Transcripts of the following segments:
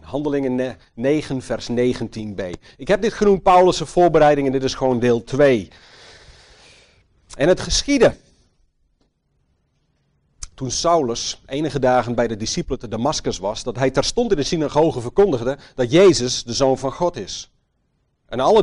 Handelingen 9 vers 19b. Ik heb dit genoemd Paulus' voorbereiding en dit is gewoon deel 2. En het geschiedde. Toen Saulus enige dagen bij de discipelen te Damascus was, dat hij terstond in de synagoge verkondigde dat Jezus de Zoon van God is. En allen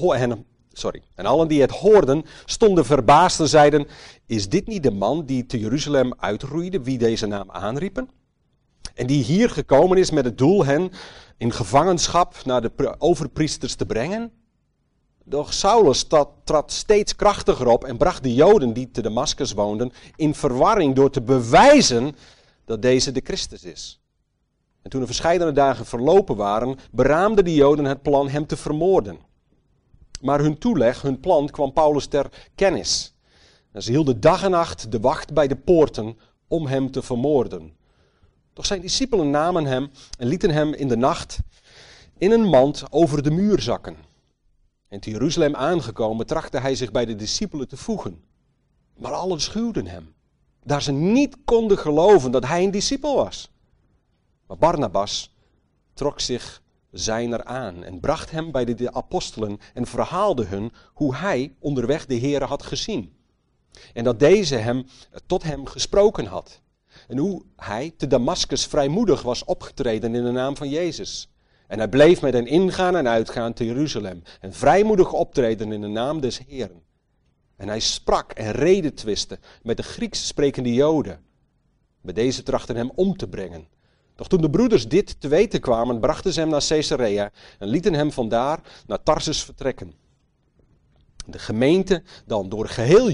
die het hoorden, stonden verbaasd en zeiden, is dit niet de man die te Jeruzalem uitroeide, wie deze naam aanriepen? En die hier gekomen is met het doel hen in gevangenschap naar de overpriesters te brengen? Doch Saulus trad steeds krachtiger op en bracht de Joden die te Damascus woonden in verwarring door te bewijzen dat deze de Christus is. En toen er verscheidene dagen verlopen waren, beraamden de Joden het plan hem te vermoorden. Maar hun plan kwam Paulus ter kennis. En ze hielden dag en nacht de wacht bij de poorten om hem te vermoorden. Doch zijn discipelen namen hem en lieten hem in de nacht in een mand over de muur zakken. En te Jeruzalem aangekomen trachtte hij zich bij de discipelen te voegen. Maar allen schuwden hem, daar ze niet konden geloven dat hij een discipel was. Maar Barnabas trok zich zijner aan en bracht hem bij de apostelen en verhaalde hun hoe hij onderweg de Heere had gezien. En dat deze tot hem gesproken had. En hoe hij te Damascus vrijmoedig was opgetreden in de naam van Jezus. En hij bleef met hen ingaan en uitgaan te Jeruzalem. En vrijmoedig optreden in de naam des Heeren. En hij sprak en redetwiste met de Grieks sprekende Joden. Bij deze trachten hem om te brengen. Doch toen de broeders dit te weten kwamen, brachten ze hem naar Caesarea en lieten hem vandaar naar Tarsus vertrekken. De gemeente dan door geheel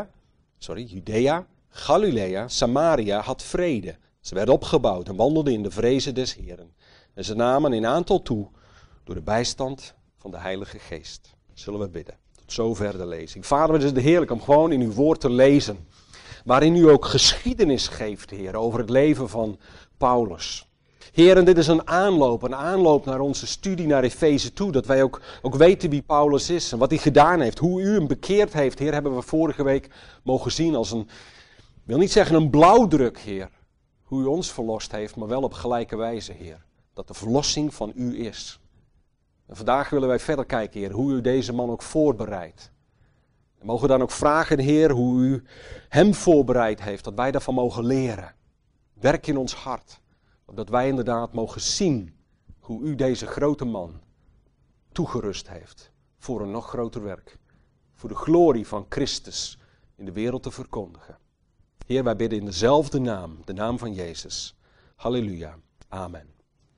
Judea, Galilea, Samaria had vrede. Ze werden opgebouwd en wandelden in de vrezen des Heeren. En ze namen in aantal toe door de bijstand van de Heilige Geest. Zullen we bidden. Tot zover de lezing. Vader, het is heerlijk om gewoon in uw woord te lezen. Waarin u ook geschiedenis geeft, Heer, over het leven van Paulus. Heer, en dit is een aanloop naar onze studie naar Efeze toe. Dat wij ook weten wie Paulus is en wat hij gedaan heeft. Hoe u hem bekeerd heeft, Heer, hebben we vorige week mogen zien als ik wil niet zeggen een blauwdruk, Heer. Hoe u ons verlost heeft, maar wel op gelijke wijze, Heer. Dat de verlossing van u is. En vandaag willen wij verder kijken, Heer, hoe u deze man ook voorbereidt. En mogen we dan ook vragen, Heer, hoe u hem voorbereid heeft, dat wij daarvan mogen leren. Werk in ons hart, opdat wij inderdaad mogen zien hoe u deze grote man toegerust heeft voor een nog groter werk. Voor de glorie van Christus in de wereld te verkondigen. Heer, wij bidden in dezelfde naam, de naam van Jezus. Halleluja. Amen.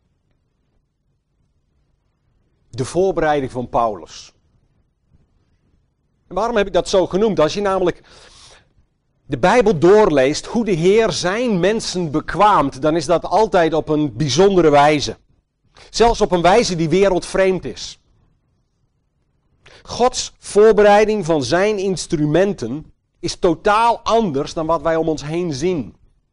De voorbereiding van Paulus. En waarom heb ik dat zo genoemd? Als je namelijk de Bijbel doorleest hoe de Heer zijn mensen bekwaamt, dan is dat altijd op een bijzondere wijze. Zelfs op een wijze die wereldvreemd is. Gods voorbereiding van zijn instrumenten is totaal anders dan wat wij om ons heen zien.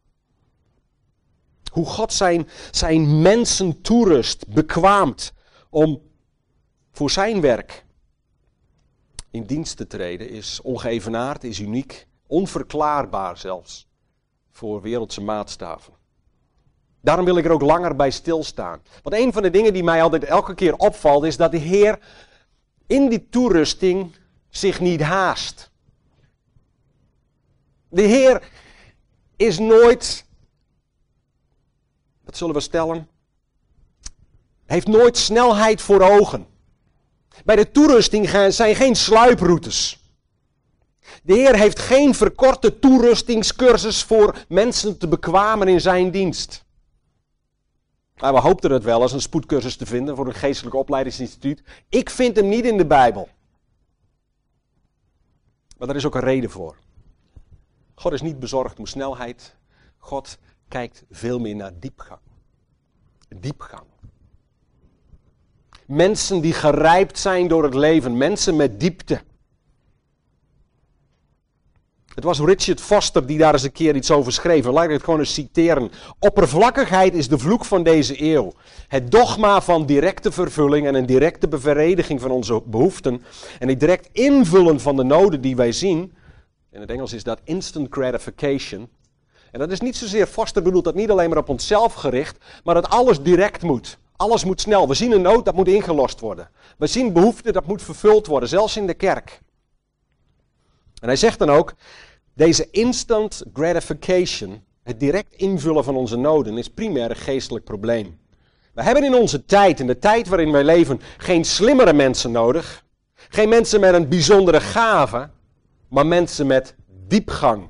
Hoe God zijn mensen toerust, bekwaamt om voor zijn werk in dienst te treden is ongeëvenaard, is uniek, onverklaarbaar zelfs voor wereldse maatstaven. Daarom wil ik er ook langer bij stilstaan. Want een van de dingen die mij altijd elke keer opvalt is dat de Heer in die toerusting zich niet haast. De Heer is nooit, wat zullen we stellen, heeft nooit snelheid voor ogen. Bij de toerusting zijn geen sluiproutes. De Heer heeft geen verkorte toerustingscursus voor mensen te bekwamen in zijn dienst. Nou, we hoopten het wel als een spoedcursus te vinden voor een geestelijk opleidingsinstituut. Ik vind hem niet in de Bijbel. Maar daar is ook een reden voor. God is niet bezorgd om snelheid. God kijkt veel meer naar diepgang. Diepgang. Mensen die gerijpt zijn door het leven. Mensen met diepte. Het was Richard Foster die daar eens een keer iets over schreef. Laat ik het gewoon eens citeren. Oppervlakkigheid is de vloek van deze eeuw. Het dogma van directe vervulling en een directe bevrediging van onze behoeften. En het direct invullen van de noden die wij zien. In het Engels is dat instant gratification. En dat is niet zozeer, Foster bedoelt dat niet alleen maar op onszelf gericht, maar dat alles direct moet. Alles moet snel. We zien een nood, dat moet ingelost worden. We zien behoefte, dat moet vervuld worden, zelfs in de kerk. En hij zegt dan ook, deze instant gratification, het direct invullen van onze noden, is primair een geestelijk probleem. We hebben in onze tijd, in de tijd waarin wij leven, geen slimmere mensen nodig. Geen mensen met een bijzondere gave, maar mensen met diepgang.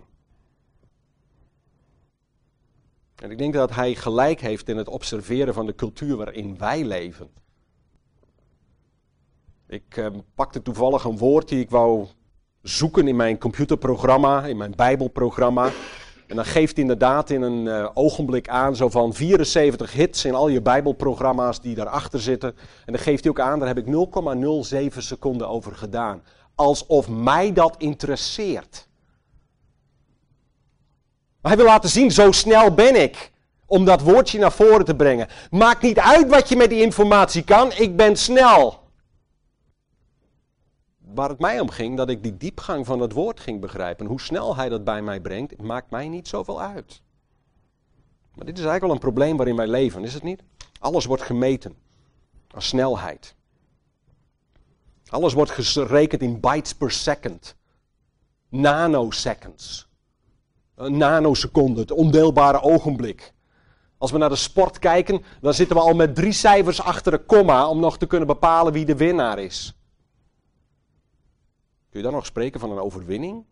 En ik denk dat hij gelijk heeft in het observeren van de cultuur waarin wij leven. Ik pakte toevallig een woord die ik wou zoeken in mijn computerprogramma, in mijn bijbelprogramma. En dan geeft hij inderdaad in een ogenblik aan zo van 74 hits in al je bijbelprogramma's die daarachter zitten. En dan geeft hij ook aan, daar heb ik 0,07 seconden over gedaan. Alsof mij dat interesseert. Maar hij wil laten zien, zo snel ben ik om dat woordje naar voren te brengen. Maakt niet uit wat je met die informatie kan, ik ben snel. Waar het mij om ging, dat ik die diepgang van het woord ging begrijpen. Hoe snel hij dat bij mij brengt, maakt mij niet zoveel uit. Maar dit is eigenlijk wel een probleem waarin wij leven, is het niet? Alles wordt gemeten als snelheid. Alles wordt gerekend in bytes per second. Nanoseconds. Een nanoseconde, het ondeelbare ogenblik. Als we naar de sport kijken, dan zitten we al met 3 cijfers achter een komma om nog te kunnen bepalen wie de winnaar is. Kun je dan nog spreken van een overwinning?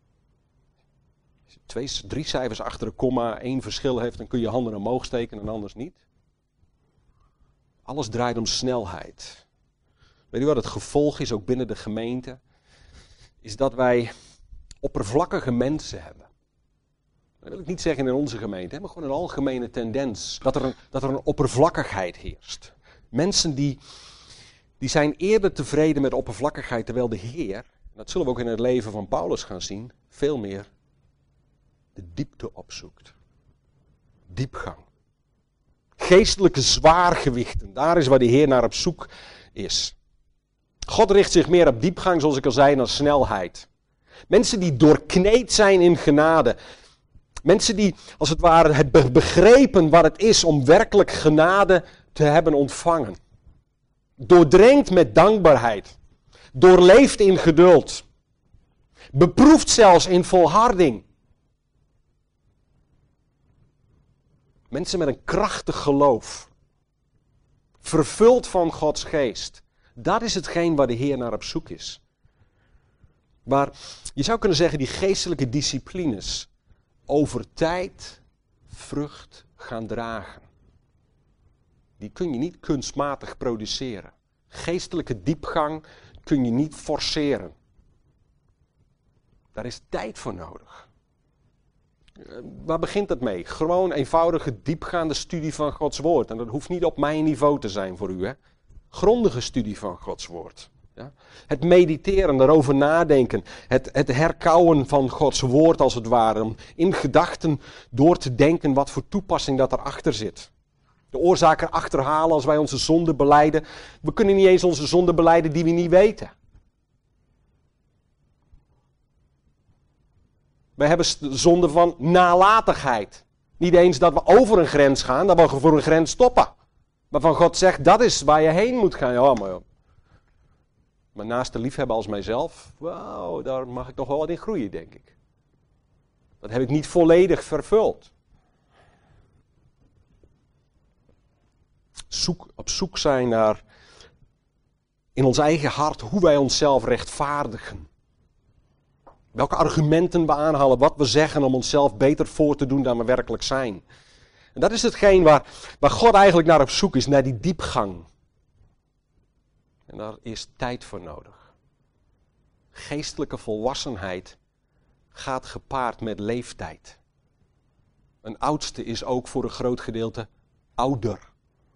Als je 3 cijfers achter een komma 1 verschil heeft, dan kun je handen omhoog steken en anders niet. Alles draait om snelheid. Weet u wat het gevolg is, ook binnen de gemeente? Is dat wij oppervlakkige mensen hebben. Dat wil ik niet zeggen in onze gemeente, maar gewoon een algemene tendens. Dat er een oppervlakkigheid heerst. Mensen die zijn eerder tevreden met oppervlakkigheid, terwijl de Heer, dat zullen we ook in het leven van Paulus gaan zien, veel meer de diepte opzoekt. Diepgang. Geestelijke zwaargewichten, daar is waar de Heer naar op zoek is. God richt zich meer op diepgang, zoals ik al zei, dan snelheid. Mensen die doorkneed zijn in genade. Mensen die, als het ware, het begrepen wat het is om werkelijk genade te hebben ontvangen. Doordrenkt met dankbaarheid. Doorleefd in geduld. Beproefd zelfs in volharding. Mensen met een krachtig geloof. Vervuld van Gods geest. Dat is hetgeen waar de Heer naar op zoek is. Maar je zou kunnen zeggen, die geestelijke disciplines over tijd vrucht gaan dragen. Die kun je niet kunstmatig produceren. Geestelijke diepgang kun je niet forceren. Daar is tijd voor nodig. Waar begint dat mee? Gewoon eenvoudige, diepgaande studie van Gods woord. En dat hoeft niet op mijn niveau te zijn voor u. Hè? Grondige studie van Gods woord. Ja? Het mediteren, erover nadenken. Het herkauwen van Gods woord als het ware. Om in gedachten door te denken wat voor toepassing dat erachter zit. De oorzaak erachter halen als wij onze zonde belijden. We kunnen niet eens onze zonde belijden die we niet weten. Wij hebben de zonde van nalatigheid. Niet eens dat we over een grens gaan, dat we voor een grens stoppen. Waarvan God zegt, dat is waar je heen moet gaan. Ja, maar naast de liefhebben als mijzelf, wauw, daar mag ik nog wel wat in groeien, denk ik. Dat heb ik niet volledig vervuld. Op zoek zijn naar in ons eigen hart hoe wij onszelf rechtvaardigen. Welke argumenten we aanhalen, wat we zeggen om onszelf beter voor te doen dan we werkelijk zijn. En dat is hetgeen waar God eigenlijk naar op zoek is, naar die diepgang. En daar is tijd voor nodig. Geestelijke volwassenheid gaat gepaard met leeftijd. Een oudste is ook voor een groot gedeelte ouder.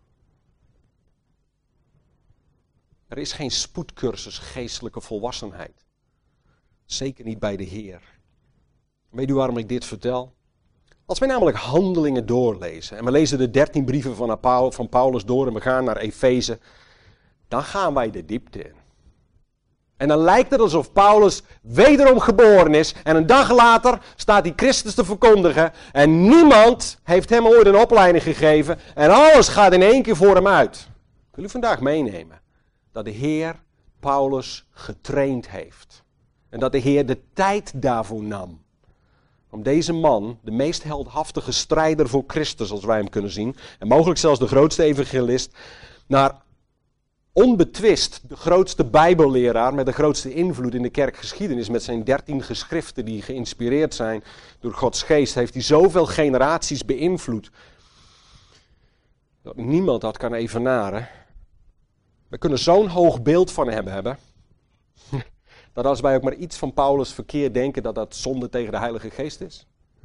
Er is geen spoedcursus geestelijke volwassenheid. Zeker niet bij de Heer. Weet u waarom ik dit vertel? Als wij namelijk Handelingen doorlezen, en we lezen de 13 brieven van Paulus door en we gaan naar Efeze, dan gaan wij de diepte in. En dan lijkt het alsof Paulus wederom geboren is. En een dag later staat hij Christus te verkondigen. En niemand heeft hem ooit een opleiding gegeven. En alles gaat in één keer voor hem uit. Ik wil u vandaag meenemen dat de Heer Paulus getraind heeft. En dat de Heer de tijd daarvoor nam. Om deze man, de meest heldhaftige strijder voor Christus, als wij hem kunnen zien. En mogelijk zelfs de grootste evangelist. Naar onbetwist de grootste bijbelleraar met de grootste invloed in de kerkgeschiedenis. Met zijn 13 geschriften die geïnspireerd zijn door Gods geest. Heeft hij zoveel generaties beïnvloed. Dat niemand dat kan evenaren. We kunnen zo'n hoog beeld van hem hebben. Dat als wij ook maar iets van Paulus verkeerd denken, dat dat zonde tegen de Heilige Geest is.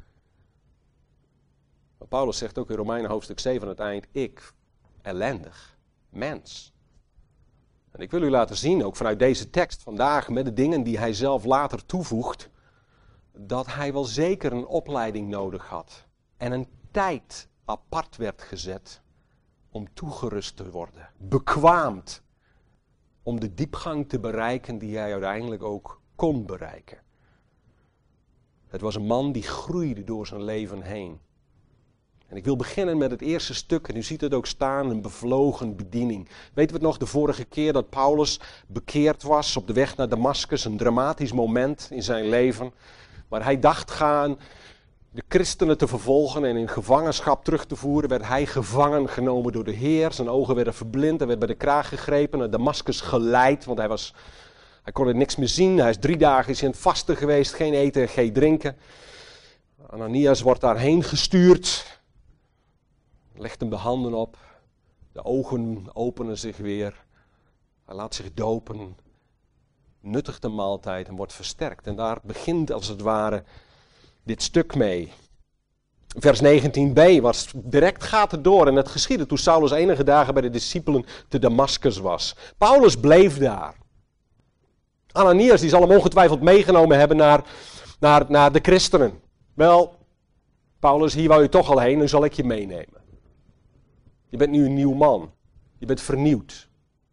Maar Paulus zegt ook in Romeinen hoofdstuk 7 aan het eind, ik, ellendig, mens. En ik wil u laten zien, ook vanuit deze tekst vandaag, met de dingen die hij zelf later toevoegt, dat hij wel zeker een opleiding nodig had. En een tijd apart werd gezet om toegerust te worden, bekwaamd. Om de diepgang te bereiken die hij uiteindelijk ook kon bereiken. Het was een man die groeide door zijn leven heen. En ik wil beginnen met het eerste stuk, en u ziet het ook staan, een bevlogen bediening. Weten we het nog, de vorige keer dat Paulus bekeerd was op de weg naar Damascus, een dramatisch moment in zijn leven, waar hij dacht gaan de christenen te vervolgen en in gevangenschap terug te voeren, werd hij gevangen genomen door de Heer. Zijn ogen werden verblind, hij werd bij de kraag gegrepen, naar Damascus geleid, want hij kon er niks meer zien. Hij is 3 dagen in het vasten geweest, geen eten en geen drinken. Ananias wordt daarheen gestuurd, legt hem de handen op, de ogen openen zich weer, hij laat zich dopen, nuttigt de maaltijd en wordt versterkt. En daar begint als het ware dit stuk mee. Vers 19b was direct gaat het door en het geschiedde toen Saulus enige dagen bij de discipelen te Damascus was. Paulus bleef daar. Ananias die zal hem ongetwijfeld meegenomen hebben naar de christenen. Wel, Paulus, hier wou je toch al heen, nu zal ik je meenemen. Je bent nu een nieuw man. Je bent vernieuwd.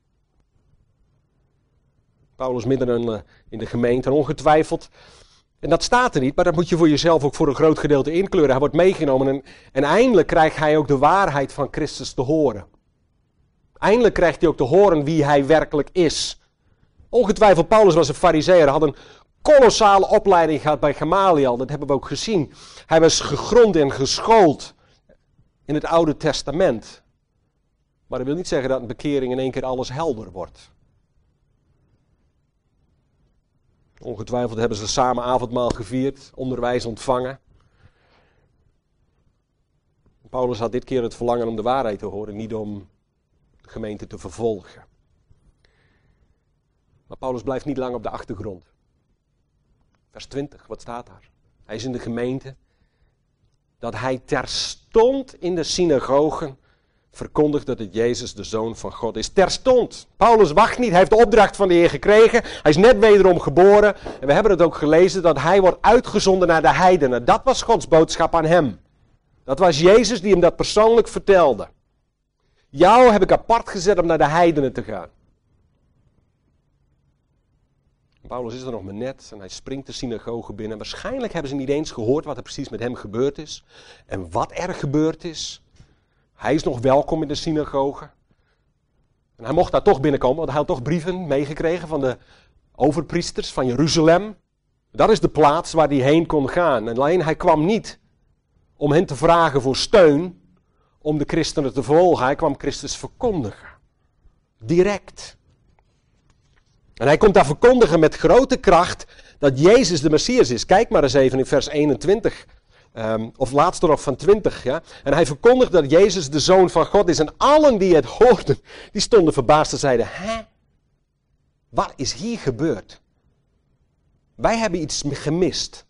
Paulus midden in de gemeente en ongetwijfeld. En dat staat er niet, maar dat moet je voor jezelf ook voor een groot gedeelte inkleuren. Hij wordt meegenomen en eindelijk krijgt hij ook de waarheid van Christus te horen. Eindelijk krijgt hij ook te horen wie hij werkelijk is. Ongetwijfeld, Paulus was een farizeeër, had een kolossale opleiding gehad bij Gamaliel. Dat hebben we ook gezien. Hij was gegrond en geschoold in het Oude Testament. Maar dat wil niet zeggen dat een bekering in één keer alles helder wordt. Ongetwijfeld hebben ze samen avondmaal gevierd, onderwijs ontvangen. Paulus had dit keer het verlangen om de waarheid te horen, niet om de gemeente te vervolgen. Maar Paulus blijft niet lang op de achtergrond. Vers 20, wat staat daar? Hij is in de gemeente. Dat hij terstond in de synagogen verkondigt dat het Jezus de Zoon van God is. Terstond. Paulus wacht niet, hij heeft de opdracht van de Heer gekregen. Hij is net wederom geboren. En we hebben het ook gelezen dat hij wordt uitgezonden naar de heidenen. Dat was Gods boodschap aan hem. Dat was Jezus die hem dat persoonlijk vertelde. Jou heb ik apart gezet om naar de heidenen te gaan. Paulus is er nog maar net en hij springt de synagoge binnen. Waarschijnlijk hebben ze niet eens gehoord wat er precies met hem gebeurd is. En wat er gebeurd is. Hij is nog welkom in de synagoge. En hij mocht daar toch binnenkomen, want hij had toch brieven meegekregen van de overpriesters van Jeruzalem. Dat is de plaats waar hij heen kon gaan. En alleen hij kwam niet om hen te vragen voor steun, om de christenen te vervolgen. Hij kwam Christus verkondigen. Direct. En hij komt daar verkondigen met grote kracht dat Jezus de Messias is. Kijk maar eens even in vers 21. Of laatste nog van 20. Ja? En hij verkondigt dat Jezus de Zoon van God is. En allen die het hoorden, die stonden verbaasd en zeiden: hè? Wat is hier gebeurd? Wij hebben iets gemist.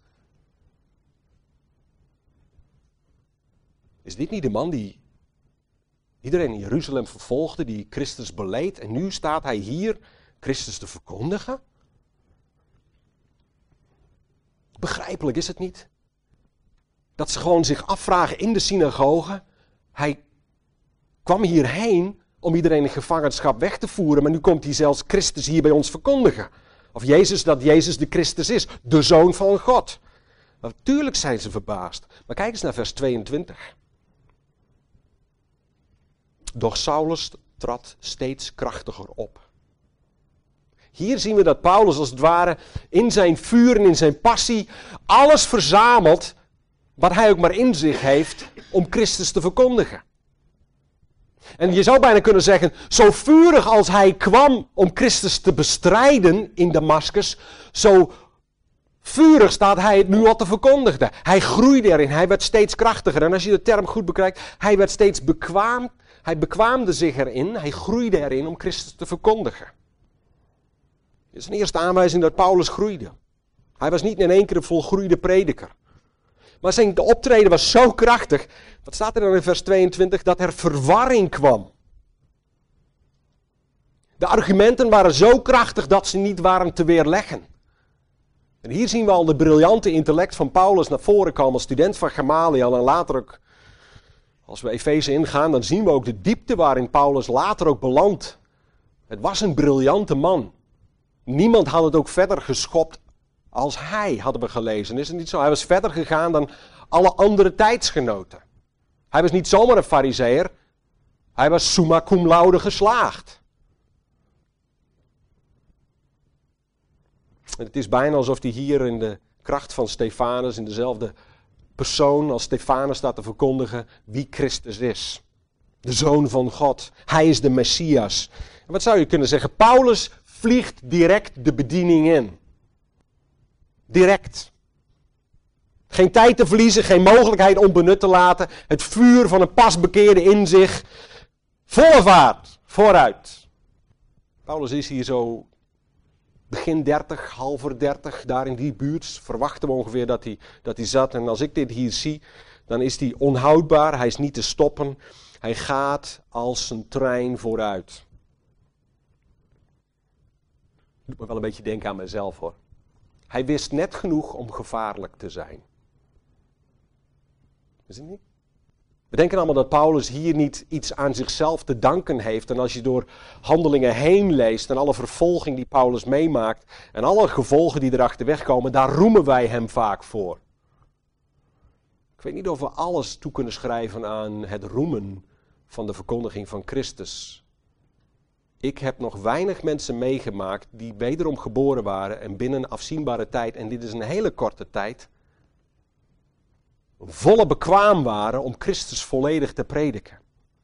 Is dit niet de man die iedereen in Jeruzalem vervolgde, die Christus beleed? En nu staat hij hier Christus te verkondigen? Begrijpelijk is het niet? Dat ze gewoon zich afvragen in de synagoge. Hij kwam hierheen om iedereen in gevangenschap weg te voeren, maar nu komt hij zelfs Christus hier bij ons verkondigen. Of dat Jezus de Christus is, de Zoon van God. Natuurlijk zijn ze verbaasd. Maar kijk eens naar vers 22. Doch Saulus trad steeds krachtiger op. Hier zien we dat Paulus als het ware in zijn vuur en in zijn passie alles verzamelt wat hij ook maar in zich heeft om Christus te verkondigen. En je zou bijna kunnen zeggen, zo vurig als hij kwam om Christus te bestrijden in Damaskus, zo vurig staat hij het nu al te verkondigen. Hij groeide erin, hij werd steeds krachtiger. En als je de term goed bekijkt, hij werd steeds bekwaam. Hij bekwaamde zich erin, hij groeide erin om Christus te verkondigen. Dit is een eerste aanwijzing dat Paulus groeide. Hij was niet in één keer een volgroeide prediker. Maar zijn optreden was zo krachtig, wat staat er dan in vers 22, dat er verwarring kwam. De argumenten waren zo krachtig dat ze niet waren te weerleggen. En hier zien we al de briljante intellect van Paulus naar voren komen als student van Gamaliel. En later ook, als we Efeze ingaan, dan zien we ook de diepte waarin Paulus later ook belandt. Het was een briljante man. Niemand had het ook verder geschopt als hij, hadden we gelezen. Is het niet zo? Hij was verder gegaan dan alle andere tijdsgenoten. Hij was niet zomaar een farizeeër. Hij was summa cum laude geslaagd. En het is bijna alsof hij hier in de kracht van Stefanus, in dezelfde persoon als Stefanus staat te verkondigen wie Christus is. De Zoon van God. Hij is de Messias. En wat zou je kunnen zeggen? Paulus vliegt direct de bediening in. Direct. Geen tijd te verliezen, geen mogelijkheid onbenut te laten. Het vuur van een pasbekeerde in zich. Volle vaart, vooruit. Paulus is hier zo begin 30, halver 30, daar in die buurt. Verwachten we ongeveer dat hij zat. En als ik dit hier zie, dan is hij onhoudbaar. Hij is niet te stoppen. Hij gaat als een trein vooruit. Doet me wel een beetje denken aan mezelf hoor. Hij wist net genoeg om gevaarlijk te zijn. Is het niet? We denken allemaal dat Paulus hier niet iets aan zichzelf te danken heeft. En als je door Handelingen heen leest en alle vervolging die Paulus meemaakt en alle gevolgen die erachterweg komen, daar roemen wij hem vaak voor. Ik weet niet of we alles toe kunnen schrijven aan het roemen van de verkondiging van Christus. Ik heb nog weinig mensen meegemaakt die wederom geboren waren en binnen een afzienbare tijd, en dit is een hele korte tijd, volle bekwaam waren om Christus volledig te prediken.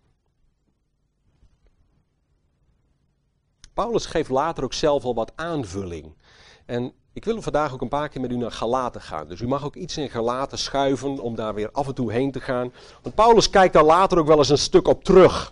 Paulus geeft later ook zelf al wat aanvulling. En ik wil vandaag ook een paar keer met u naar Galaten gaan. Dus u mag ook iets in Galaten schuiven om daar weer af en toe heen te gaan. Want Paulus kijkt daar later ook wel eens een stuk op terug.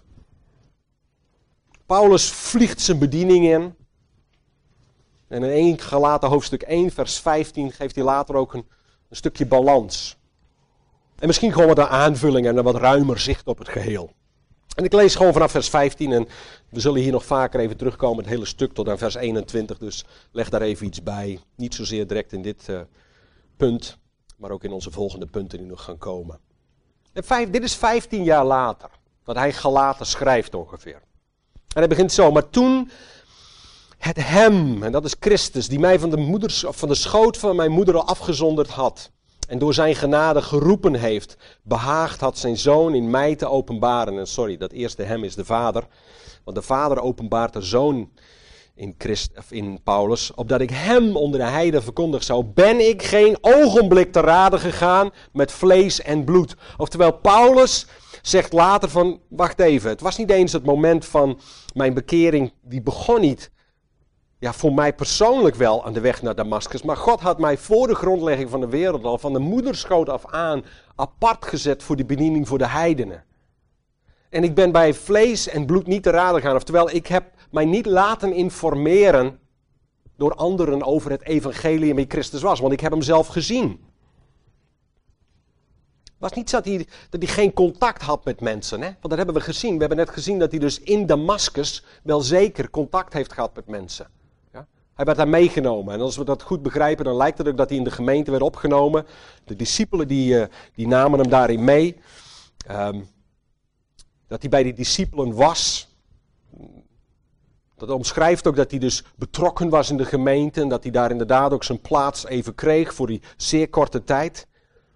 Paulus vliegt zijn bediening in. En in 1 Galaten hoofdstuk 1 vers 15 geeft hij later ook een stukje balans. En misschien gewoon wat aanvulling en een wat ruimer zicht op het geheel. En ik lees gewoon vanaf vers 15 en we zullen hier nog vaker even terugkomen, het hele stuk tot aan vers 21. Dus leg daar even iets bij. Niet zozeer direct in dit punt, maar ook in onze volgende punten die nog gaan komen. En dit is 15 jaar later, dat hij Galaten schrijft ongeveer. En hij begint zo, maar toen het hem, en dat is Christus, die mij van de schoot van mijn moeder al afgezonderd had en door zijn genade geroepen heeft, behaagd had zijn zoon in mij te openbaren. En sorry, dat eerste hem is de Vader, want de Vader openbaart de Zoon in Paulus, opdat ik hem onder de heiden verkondigd zou, ben ik geen ogenblik te raden gegaan met vlees en bloed. Oftewel, Paulus zegt later van, wacht even, het was niet eens het moment van mijn bekering, die begon niet, ja, voor mij persoonlijk wel aan de weg naar Damaskus, maar God had mij voor de grondlegging van de wereld al, van de moederschoot af aan, apart gezet voor de bediening voor de heidenen. En ik ben bij vlees en bloed niet te raden gegaan, oftewel, ik heb mij niet laten informeren door anderen over het evangelie en wie Christus was, want ik heb hem zelf gezien. Het was niet zo dat hij geen contact had met mensen, hè? Want dat hebben we gezien. We hebben net gezien dat hij dus in Damaskus wel zeker contact heeft gehad met mensen. Ja? Hij werd daar meegenomen. En als we dat goed begrijpen, dan lijkt het ook dat hij in de gemeente werd opgenomen. De discipelen die namen hem daarin mee. Dat hij bij die discipelen was. Dat omschrijft ook dat hij dus betrokken was in de gemeente en dat hij daar inderdaad ook zijn plaats even kreeg voor die zeer korte tijd.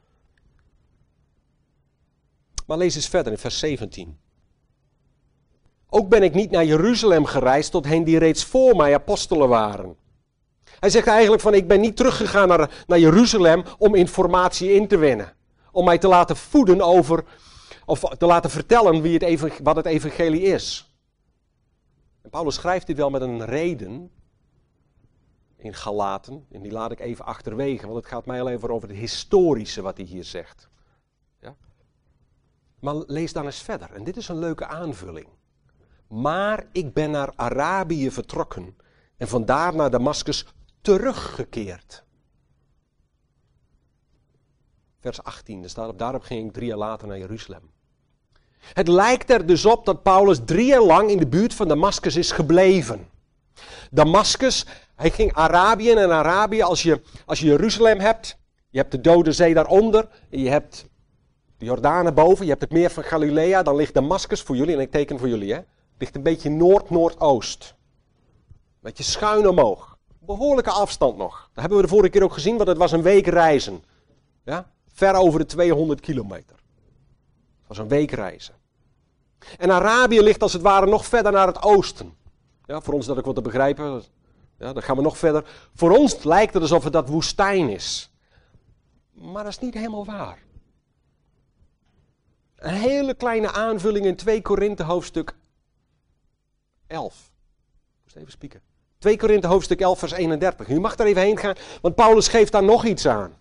Maar lees eens verder in vers 17. Ook ben ik niet naar Jeruzalem gereisd tot hen die reeds voor mij apostelen waren. Hij zegt eigenlijk van ik ben niet teruggegaan naar Jeruzalem om informatie in te winnen. Om mij te laten voeden over, of te laten vertellen wat het evangelie is. En Paulus schrijft dit wel met een reden in Galaten. En die laat ik even achterwege, want het gaat mij alleen over het historische wat hij hier zegt. Ja? Maar lees dan eens verder. En dit is een leuke aanvulling. Maar ik ben naar Arabië vertrokken en vandaar naar Damascus teruggekeerd. Vers 18, er staat op, daarop ging ik 3 jaar later naar Jeruzalem. Het lijkt er dus op dat Paulus 3 jaar lang in de buurt van Damascus is gebleven. Damascus, hij ging Arabië en Arabië, als je Jeruzalem hebt, je hebt de Dode Zee daaronder, en je hebt de Jordaan erboven, je hebt het meer van Galilea, dan ligt Damascus voor jullie, en ik teken voor jullie, ligt een beetje noord-noordoost. Een beetje schuin omhoog. Behoorlijke afstand nog. Dat hebben we de vorige keer ook gezien, want het was een week reizen. Ja? Ver over de 200 kilometer. Het was een week reizen. En Arabië ligt als het ware nog verder naar het oosten. Ja, voor ons dat ook wat te begrijpen. Ja, dan gaan we nog verder. Voor ons lijkt het alsof het dat woestijn is. Maar dat is niet helemaal waar. Een hele kleine aanvulling in 2 Korinthe hoofdstuk 11. Ik moest even spieken. 2 Korinthe hoofdstuk 11 vers 31. U mag daar even heen gaan, want Paulus geeft daar nog iets aan.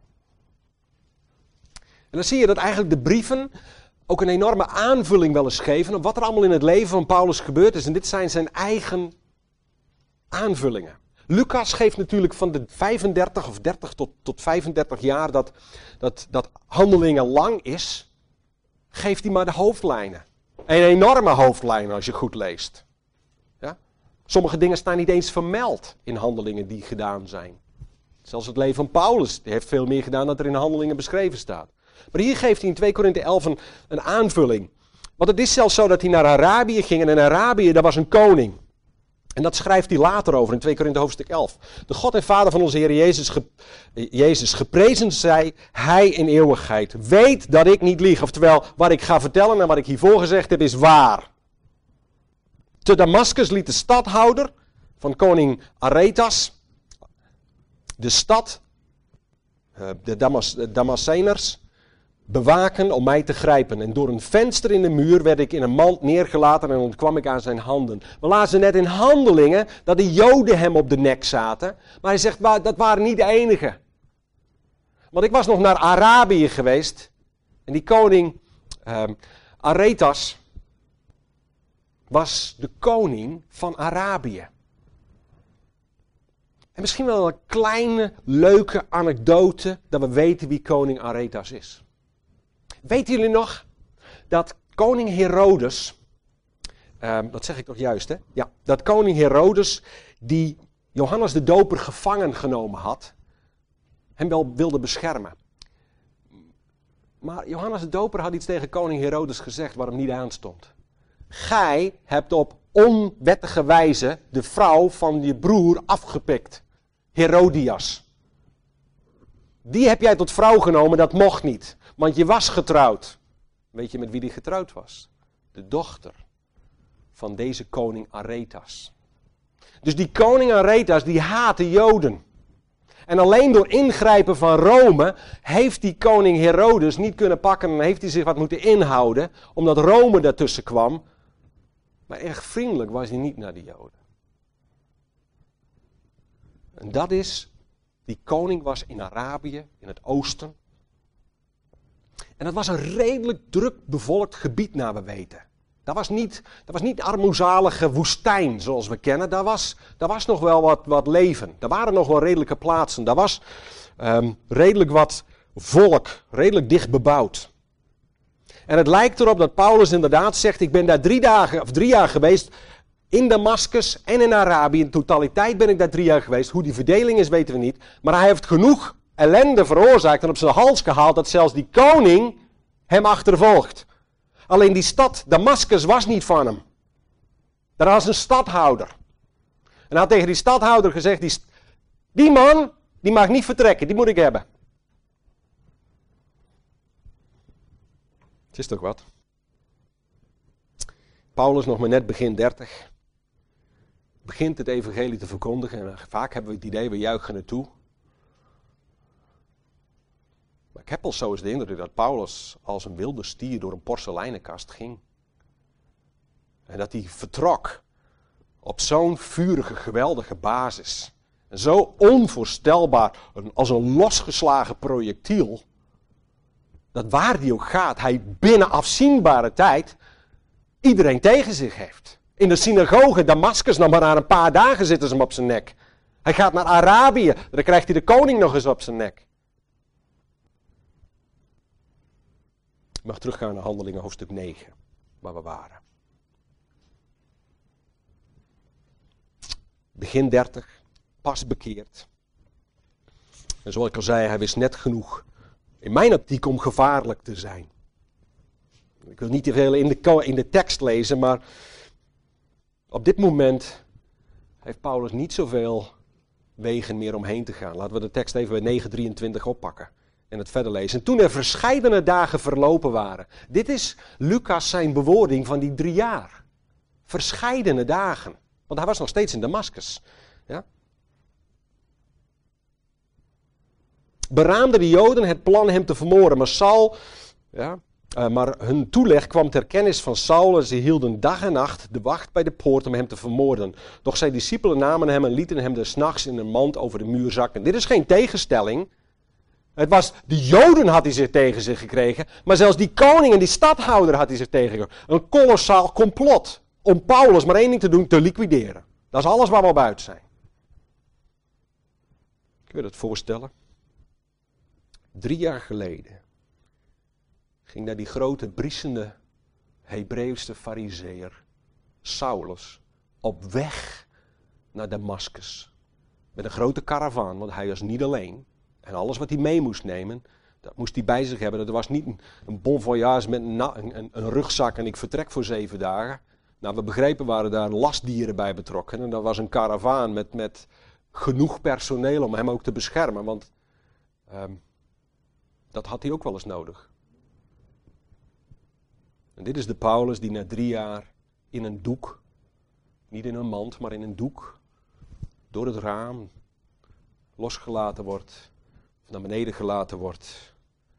En dan zie je dat eigenlijk de brieven ook een enorme aanvulling wel eens geven op wat er allemaal in het leven van Paulus gebeurd is. En dit zijn zijn eigen aanvullingen. Lucas geeft natuurlijk van de 35 of 30 tot 35 jaar dat Handelingen lang is, geeft hij maar de hoofdlijnen. En enorme hoofdlijnen als je goed leest. Ja? Sommige dingen staan niet eens vermeld in Handelingen die gedaan zijn. Zelfs het leven van Paulus, die heeft veel meer gedaan dan er in Handelingen beschreven staat. Maar hier geeft hij in 2 Korinthe 11 een aanvulling. Want het is zelfs zo dat hij naar Arabië ging. En in Arabië, daar was een koning. En dat schrijft hij later over in 2 Korinthe hoofdstuk 11. De God en Vader van onze Heer Jezus, geprezen zij Hij in eeuwigheid. Weet dat ik niet lieg. Oftewel, wat ik ga vertellen en wat ik hiervoor gezegd heb, is waar. Te Damascus liet de stadhouder van koning Aretas de stad, de Damasceners, bewaken om mij te grijpen. En door een venster in de muur werd ik in een mand neergelaten en ontkwam ik aan zijn handen. We lazen net in Handelingen dat de Joden hem op de nek zaten. Maar hij zegt, dat waren niet de enigen. Want ik was nog naar Arabië geweest. En die koning Aretas was de koning van Arabië. En misschien wel een kleine, leuke anekdote dat we weten wie koning Aretas is. Weten jullie nog dat koning Herodes, dat zeg ik toch juist hè? Ja, dat koning Herodes die Johannes de Doper gevangen genomen had, hem wel wilde beschermen. Maar Johannes de Doper had iets tegen koning Herodes gezegd waar hem niet aanstond. Gij hebt op onwettige wijze de vrouw van je broer afgepikt, Herodias. Die heb jij tot vrouw genomen, dat mocht niet. Want je was getrouwd. Weet je met wie die getrouwd was? De dochter van deze koning Aretas. Dus die koning Aretas, die haatte Joden. En alleen door ingrijpen van Rome heeft die koning Herodes niet kunnen pakken en heeft hij zich wat moeten inhouden, omdat Rome daartussen kwam. Maar erg vriendelijk was hij niet naar de Joden. En dat is, die koning was in Arabië, in het oosten. En dat was een redelijk druk bevolkt gebied naar we weten. Dat was niet armoezalige woestijn zoals we kennen. Daar was nog wel wat leven. Daar waren nog wel redelijke plaatsen. Daar was redelijk wat volk, redelijk dicht bebouwd. En het lijkt erop dat Paulus inderdaad zegt, ik ben daar 3 jaar geweest in Damascus en in Arabië. In totaliteit ben ik daar 3 jaar geweest. Hoe die verdeling is weten we niet. Maar hij heeft genoeg ellende veroorzaakt en op zijn hals gehaald dat zelfs die koning hem achtervolgt. Alleen die stad Damascus was niet van hem. Daar was een stadhouder. En hij had tegen die stadhouder gezegd, die man, die mag niet vertrekken, die moet ik hebben. Het is toch wat? Paulus, nog maar net begin 30, begint het evangelie te verkondigen. En vaak hebben we het idee, we juichen het toe. Maar ik heb al zo eens de indruk dat Paulus als een wilde stier door een porseleinenkast ging. En dat hij vertrok op zo'n vurige, geweldige basis. En zo onvoorstelbaar, als een losgeslagen projectiel. Dat waar die ook gaat, hij binnen afzienbare tijd iedereen tegen zich heeft. In de synagoge Damascus, nog maar na een paar dagen zitten ze hem op zijn nek. Hij gaat naar Arabië, dan krijgt hij de koning nog eens op zijn nek. Ik mag teruggaan naar Handelingen hoofdstuk 9, waar we waren. Begin 30, pas bekeerd. En zoals ik al zei, hij wist net genoeg, in mijn optiek, om gevaarlijk te zijn. Ik wil niet te veel in de tekst lezen, maar op dit moment heeft Paulus niet zoveel wegen meer omheen te gaan. Laten we de tekst even bij 9:23 oppakken en het verder lezen. En toen er verscheidene dagen verlopen waren. Dit is Lucas zijn bewoording van die 3 jaar. Verscheidene dagen. Want hij was nog steeds in Damascus. Ja? Beraamden de Joden het plan hem te vermoorden. Maar hun toeleg kwam ter kennis van Saul en ze hielden dag en nacht de wacht bij de poort om hem te vermoorden. Doch zijn discipelen namen hem en lieten hem des nachts in een mand over de muur zakken. Dit is geen tegenstelling. De Joden had hij zich tegen zich gekregen, maar zelfs die koning en die stadhouder had hij zich tegengekregen. Een kolossaal complot om Paulus maar één ding te doen, te liquideren. Dat is alles waar we op uit zijn. Kun je dat voorstellen? 3 jaar geleden ging naar die grote, briesende Hebreeuwse farizeeër, Saulus, op weg naar Damascus. Met een grote karavaan, want hij was niet alleen. En alles wat hij mee moest nemen, dat moest hij bij zich hebben. Dat was niet een bon voyage met een rugzak en ik vertrek voor 7 dagen. Nou, we begrepen, waren daar lastdieren bij betrokken. En dat was een karavaan met genoeg personeel om hem ook te beschermen. Want dat had hij ook wel eens nodig. En dit is de Paulus die na 3 jaar in een doek, niet in een mand, maar in een doek, door het raam losgelaten wordt, of naar beneden gelaten wordt.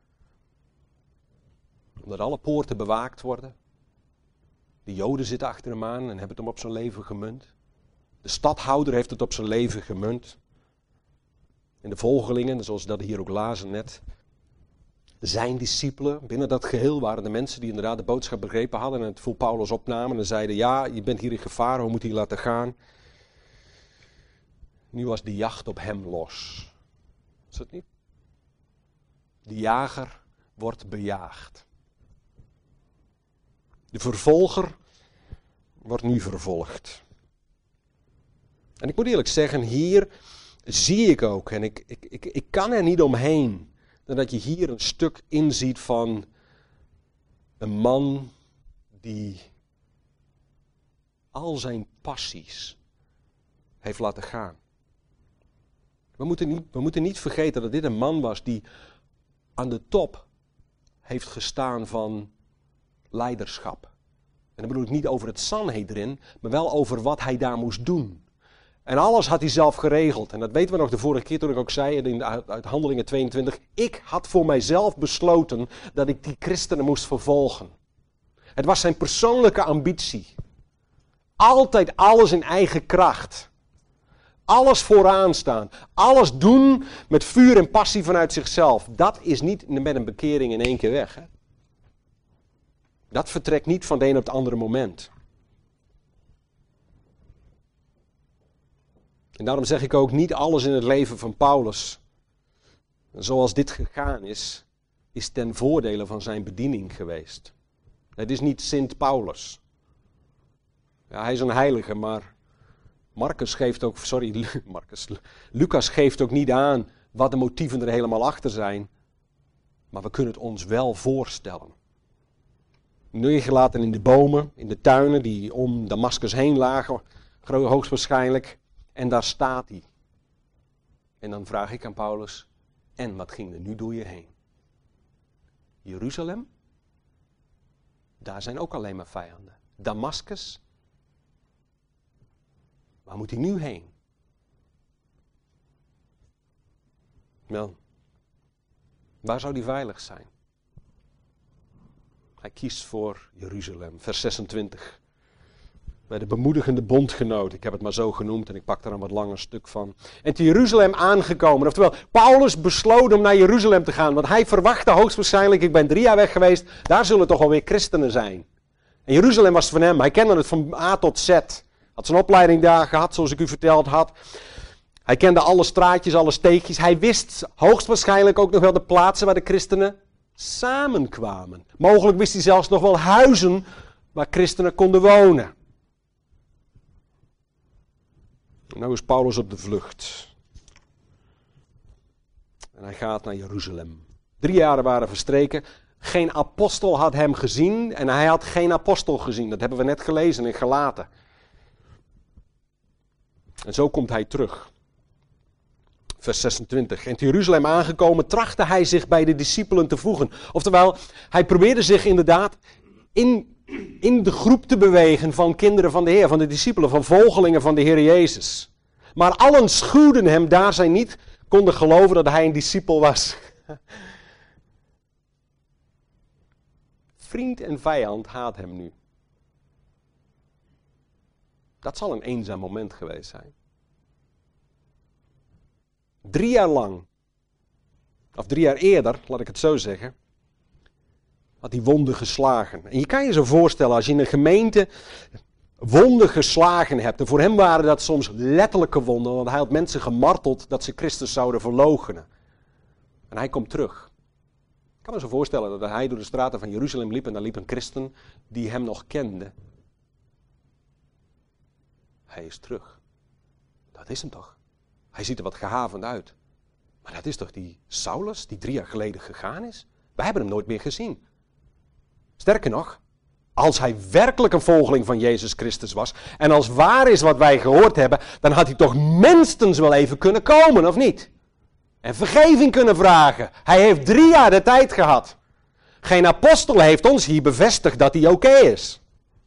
Omdat alle poorten bewaakt worden. De Joden zitten achter hem aan en hebben het hem op zijn leven gemunt. De stadhouder heeft het op zijn leven gemunt. En de volgelingen, zoals dat hier ook lazen net, zijn discipelen, binnen dat geheel waren de mensen die inderdaad de boodschap begrepen hadden en het voor Paulus opnamen en zeiden, ja, je bent hier in gevaar, hoe moet je laten gaan? Nu was de jacht op hem los. Is dat niet? De jager wordt bejaagd. De vervolger wordt nu vervolgd. En ik moet eerlijk zeggen, hier zie ik ook, en ik kan er niet omheen, dat je hier een stuk inziet van een man die al zijn passies heeft laten gaan. We moeten niet vergeten dat dit een man was die aan de top heeft gestaan van leiderschap. En dan bedoel ik niet over het Sanhedrin, maar wel over wat hij daar moest doen. En alles had hij zelf geregeld. En dat weten we nog de vorige keer toen ik ook zei uit Handelingen 22. Ik had voor mijzelf besloten dat ik die christenen moest vervolgen. Het was zijn persoonlijke ambitie. Altijd alles in eigen kracht. Alles vooraan staan. Alles doen met vuur en passie vanuit zichzelf. Dat is niet met een bekering in 1 keer weg. Hè? Dat vertrekt niet van de een op het andere moment. En daarom zeg ik ook, niet alles in het leven van Paulus, zoals dit gegaan is ten voordele van zijn bediening geweest. Het is niet Sint Paulus. Ja, hij is een heilige, maar Lucas geeft ook niet aan wat de motieven er helemaal achter zijn. Maar we kunnen het ons wel voorstellen. neergelaten in de bomen, in de tuinen die om Damascus heen lagen, hoogstwaarschijnlijk. En daar staat hij. En dan vraag ik aan Paulus, en wat ging er nu door je heen? Jeruzalem? Daar zijn ook alleen maar vijanden. Damascus? Waar moet hij nu heen? Wel, waar zou hij veilig zijn? Hij kiest voor Jeruzalem, vers 26. Bij de bemoedigende bondgenoot, ik heb het maar zo genoemd en ik pak daar een wat langer stuk van. En te Jeruzalem aangekomen, oftewel Paulus besloot om naar Jeruzalem te gaan, want hij verwachtte hoogstwaarschijnlijk, ik ben 3 jaar weg geweest, daar zullen toch alweer christenen zijn. En Jeruzalem was van hem, hij kende het van A tot Z. Had zijn opleiding daar gehad, zoals ik u verteld had. Hij kende alle straatjes, alle steegjes. Hij wist hoogstwaarschijnlijk ook nog wel de plaatsen waar de christenen samenkwamen. Mogelijk wist hij zelfs nog wel huizen waar christenen konden wonen. En nou is Paulus op de vlucht. En hij gaat naar Jeruzalem. 3 jaren waren verstreken. Geen apostel had hem gezien en hij had geen apostel gezien. Dat hebben we net gelezen in Galaten. En zo komt hij terug. Vers 26. En te Jeruzalem aangekomen trachtte hij zich bij de discipelen te voegen. Oftewel, hij probeerde zich inderdaad in de groep te bewegen van kinderen van de Heer, van de discipelen, van volgelingen van de Heer Jezus. Maar allen schuwden hem daar zij niet konden geloven dat hij een discipel was. Vriend en vijand haat hem nu. Dat zal een eenzaam moment geweest zijn. 3 jaar lang, of 3 jaar eerder, laat ik het zo zeggen, had hij wonden geslagen. En je kan je zo voorstellen, als je in een gemeente wonden geslagen hebt, en voor hem waren dat soms letterlijke wonden, want hij had mensen gemarteld dat ze Christus zouden verloochenen. En hij komt terug. Ik kan me zo voorstellen dat hij door de straten van Jeruzalem liep en daar liep een christen die hem nog kende. Hij is terug. Dat is hem toch? Hij ziet er wat gehavend uit. Maar dat is toch die Saulus die 3 jaar geleden gegaan is? Wij hebben hem nooit meer gezien. Sterker nog, als hij werkelijk een volgeling van Jezus Christus was, en als waar is wat wij gehoord hebben, dan had hij toch minstens wel even kunnen komen, of niet? En vergeving kunnen vragen. Hij heeft 3 jaar de tijd gehad. Geen apostel heeft ons hier bevestigd dat hij oké is.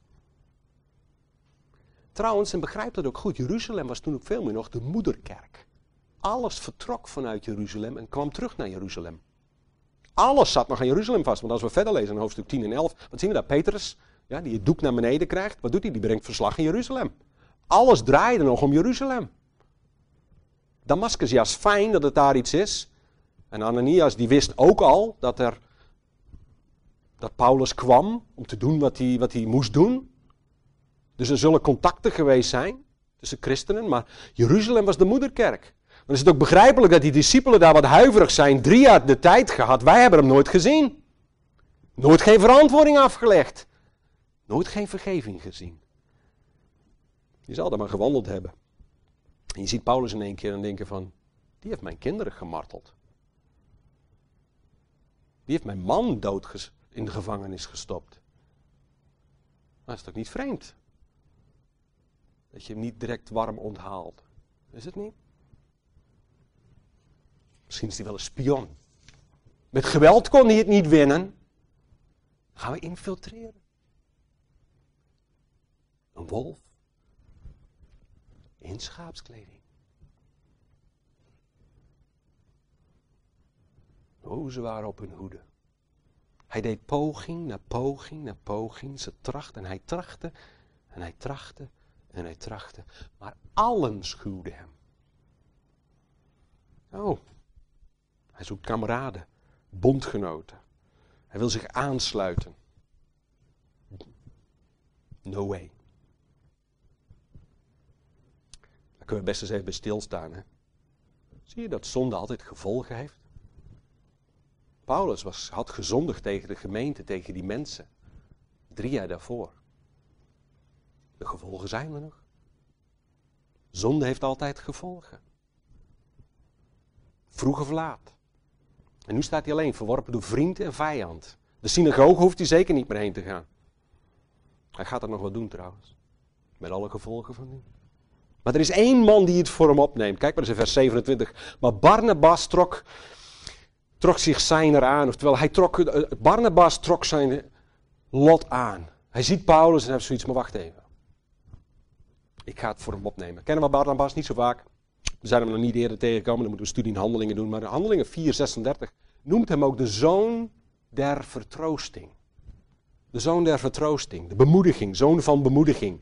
Trouwens, en begrijp dat ook goed, Jeruzalem was toen ook veel meer nog de moederkerk. Alles vertrok vanuit Jeruzalem en kwam terug naar Jeruzalem. Alles zat nog aan Jeruzalem vast. Want als we verder lezen in hoofdstuk 10 en 11, wat zien we daar? Petrus, ja, die het doek naar beneden krijgt. Wat doet hij? Die brengt verslag in Jeruzalem. Alles draaide nog om Jeruzalem. Damascus, ja, is fijn dat het daar iets is. En Ananias, die wist ook al dat Paulus kwam om te doen wat hij moest doen. Dus er zullen contacten geweest zijn tussen christenen, maar Jeruzalem was de moederkerk. Dan is het ook begrijpelijk dat die discipelen daar wat huiverig zijn. 3 jaar de tijd gehad, wij hebben hem nooit gezien. Nooit geen verantwoording afgelegd. Nooit geen vergeving gezien. Je zal er maar gewandeld hebben. En je ziet Paulus in één keer en denken van, die heeft mijn kinderen gemarteld. Die heeft mijn man dood in de gevangenis gestopt. Dat is toch niet vreemd? Dat je hem niet direct warm onthaalt. Is het niet? Misschien is hij wel een spion. Met geweld kon hij het niet winnen. Dan gaan we infiltreren. Een wolf. In schaapskleding. Oh, ze waren op hun hoede. Hij deed poging na poging na poging. Ze trachtten en hij trachtte en hij trachtte en hij trachtte. Maar allen schuwden hem. Oh, hij zoekt kameraden, bondgenoten. Hij wil zich aansluiten. No way. Daar kunnen we best eens even bij stilstaan. Hè? Zie je dat zonde altijd gevolgen heeft? Paulus had gezondigd tegen de gemeente, tegen die mensen. 3 jaar daarvoor. De gevolgen zijn er nog. Zonde heeft altijd gevolgen. Vroeg of laat. En nu staat hij alleen, verworpen door vriend en vijand. De synagoge hoeft hij zeker niet meer heen te gaan. Hij gaat dat nog wel doen trouwens. Met alle gevolgen van dien. Maar er is één man die het voor hem opneemt. Kijk maar eens in vers 27. Maar Barnabas trok zich zijner aan. Oftewel, Barnabas trok zijn lot aan. Hij ziet Paulus en heeft zoiets, maar wacht even. Ik ga het voor hem opnemen. Kennen we Barnabas niet zo vaak? We zijn hem nog niet eerder tegengekomen. Dan moeten we studie in Handelingen doen. Maar in Handelingen 4:36 noemt hem ook de zoon der vertroosting. De zoon der vertroosting. De bemoediging. Zoon van bemoediging.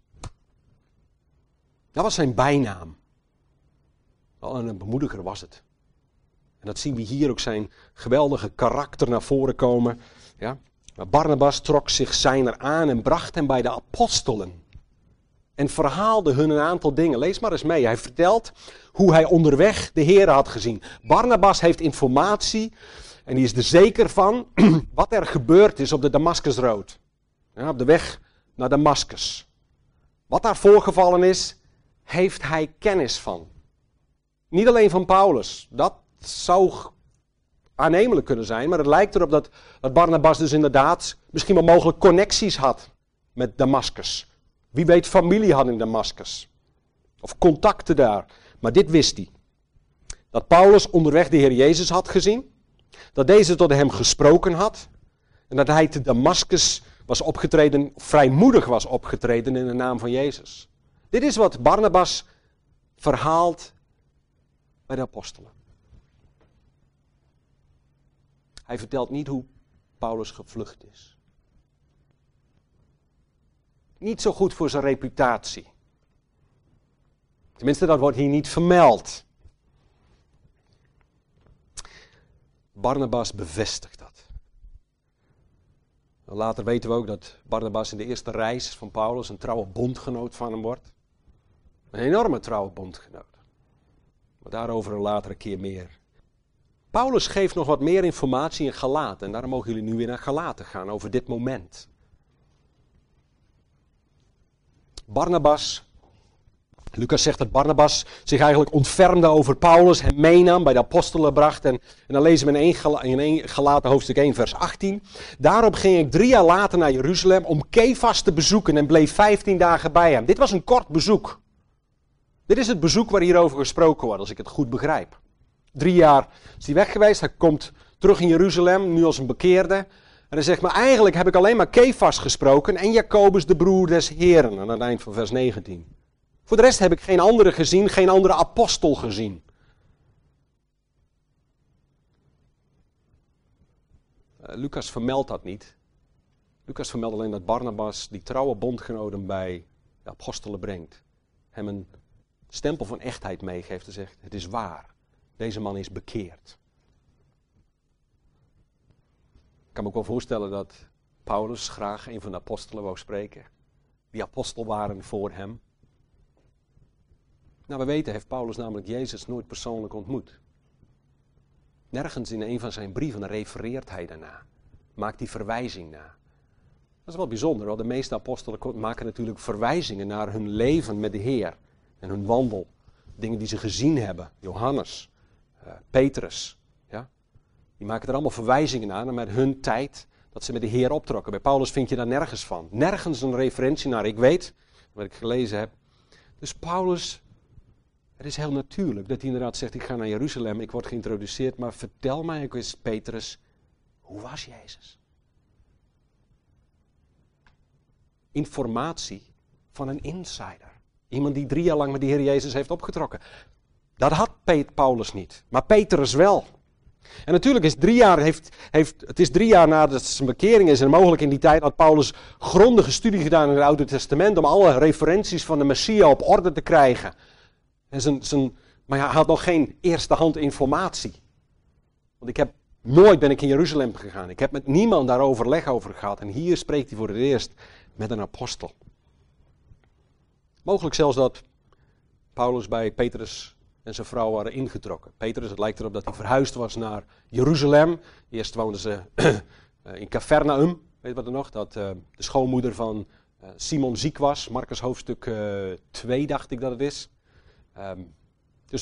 Dat was zijn bijnaam. Wel, een bemoediger was het. En dat zien we hier ook zijn geweldige karakter naar voren komen. Ja? Maar Barnabas trok zich zijner aan en bracht hem bij de apostelen. En verhaalde hun een aantal dingen. Lees maar eens mee. Hij vertelt hoe hij onderweg de Heer had gezien. Barnabas heeft informatie en die is er zeker van wat er gebeurd is op de Damascusroad. Ja, op de weg naar Damascus. Wat daar voorgevallen is, heeft hij kennis van. Niet alleen van Paulus. Dat zou aannemelijk kunnen zijn. Maar het lijkt erop dat Barnabas dus inderdaad misschien wel mogelijk connecties had met Damascus. Wie weet familie had in Damascus. Of contacten daar. Maar dit wist hij. Dat Paulus onderweg de Heer Jezus had gezien. Dat deze tot hem gesproken had. En dat hij te Damascus was opgetreden, vrijmoedig was opgetreden in de naam van Jezus. Dit is wat Barnabas verhaalt bij de apostelen. Hij vertelt niet hoe Paulus gevlucht is. Niet zo goed voor zijn reputatie. Tenminste, dat wordt hier niet vermeld. Barnabas bevestigt dat. Later weten we ook dat Barnabas in de eerste reis van Paulus een trouwe bondgenoot van hem wordt. Een enorme trouwe bondgenoot. Maar daarover een latere keer meer. Paulus geeft nog wat meer informatie in Galaten. En daarom mogen jullie nu weer naar Galaten gaan over dit moment. Barnabas. Lucas zegt dat Barnabas zich eigenlijk ontfermde over Paulus, hem meenam, bij de apostelen bracht. En dan lezen we in 1 Galaten hoofdstuk 1 vers 18. Daarop ging ik 3 jaar later naar Jeruzalem om Kefas te bezoeken en bleef 15 dagen bij hem. Dit was een kort bezoek. Dit is het bezoek waar hierover gesproken wordt, als ik het goed begrijp. 3 jaar is hij weg geweest, hij komt terug in Jeruzalem, nu als een bekeerde. En hij zegt, maar eigenlijk heb ik alleen maar Kefas gesproken en Jacobus de broer des Heren, aan het eind van vers 19. Voor de rest heb ik geen andere gezien, geen andere apostel gezien. Lucas vermeldt dat niet. Lucas vermeldt alleen dat Barnabas die trouwe bondgenoten bij de apostelen brengt. Hem een stempel van echtheid meegeeft en zegt, het is waar. Deze man is bekeerd. Ik kan me ook wel voorstellen dat Paulus graag een van de apostelen wou spreken. Die apostel waren voor hem. Nou, we weten, heeft Paulus namelijk Jezus nooit persoonlijk ontmoet. Nergens in een van zijn brieven refereert hij daarna. Maakt die verwijzing na. Dat is wel bijzonder, want de meeste apostelen maken natuurlijk verwijzingen naar hun leven met de Heer. En hun wandel. Dingen die ze gezien hebben. Johannes, Petrus. Ja? Die maken er allemaal verwijzingen naar met hun tijd dat ze met de Heer optrokken. Bij Paulus vind je daar nergens van. Nergens een referentie naar. Ik weet, wat ik gelezen heb. Dus Paulus, het is heel natuurlijk dat hij inderdaad zegt, ik ga naar Jeruzalem, ik word geïntroduceerd, maar vertel mij ook eens, Petrus, hoe was Jezus? Informatie van een insider. Iemand die 3 jaar lang met de Heer Jezus heeft opgetrokken. Dat had Paulus niet, maar Petrus wel. En natuurlijk is 3 jaar, het is 3 jaar nadat zijn bekering is en mogelijk in die tijd had Paulus grondige studie gedaan in het Oude Testament om alle referenties van de Messia op orde te krijgen. Maar hij had nog geen eerstehand informatie. Want nooit ben ik in Jeruzalem gegaan. Ik heb met niemand daar overleg over gehad. En hier spreekt hij voor het eerst met een apostel. Mogelijk zelfs dat Paulus bij Petrus en zijn vrouw waren ingetrokken. Petrus, het lijkt erop dat hij verhuisd was naar Jeruzalem. Eerst woonden ze in Capernaum. Weet je wat er nog? Dat de schoonmoeder van Simon ziek was. Marcus hoofdstuk 2 dacht ik dat het is. Dus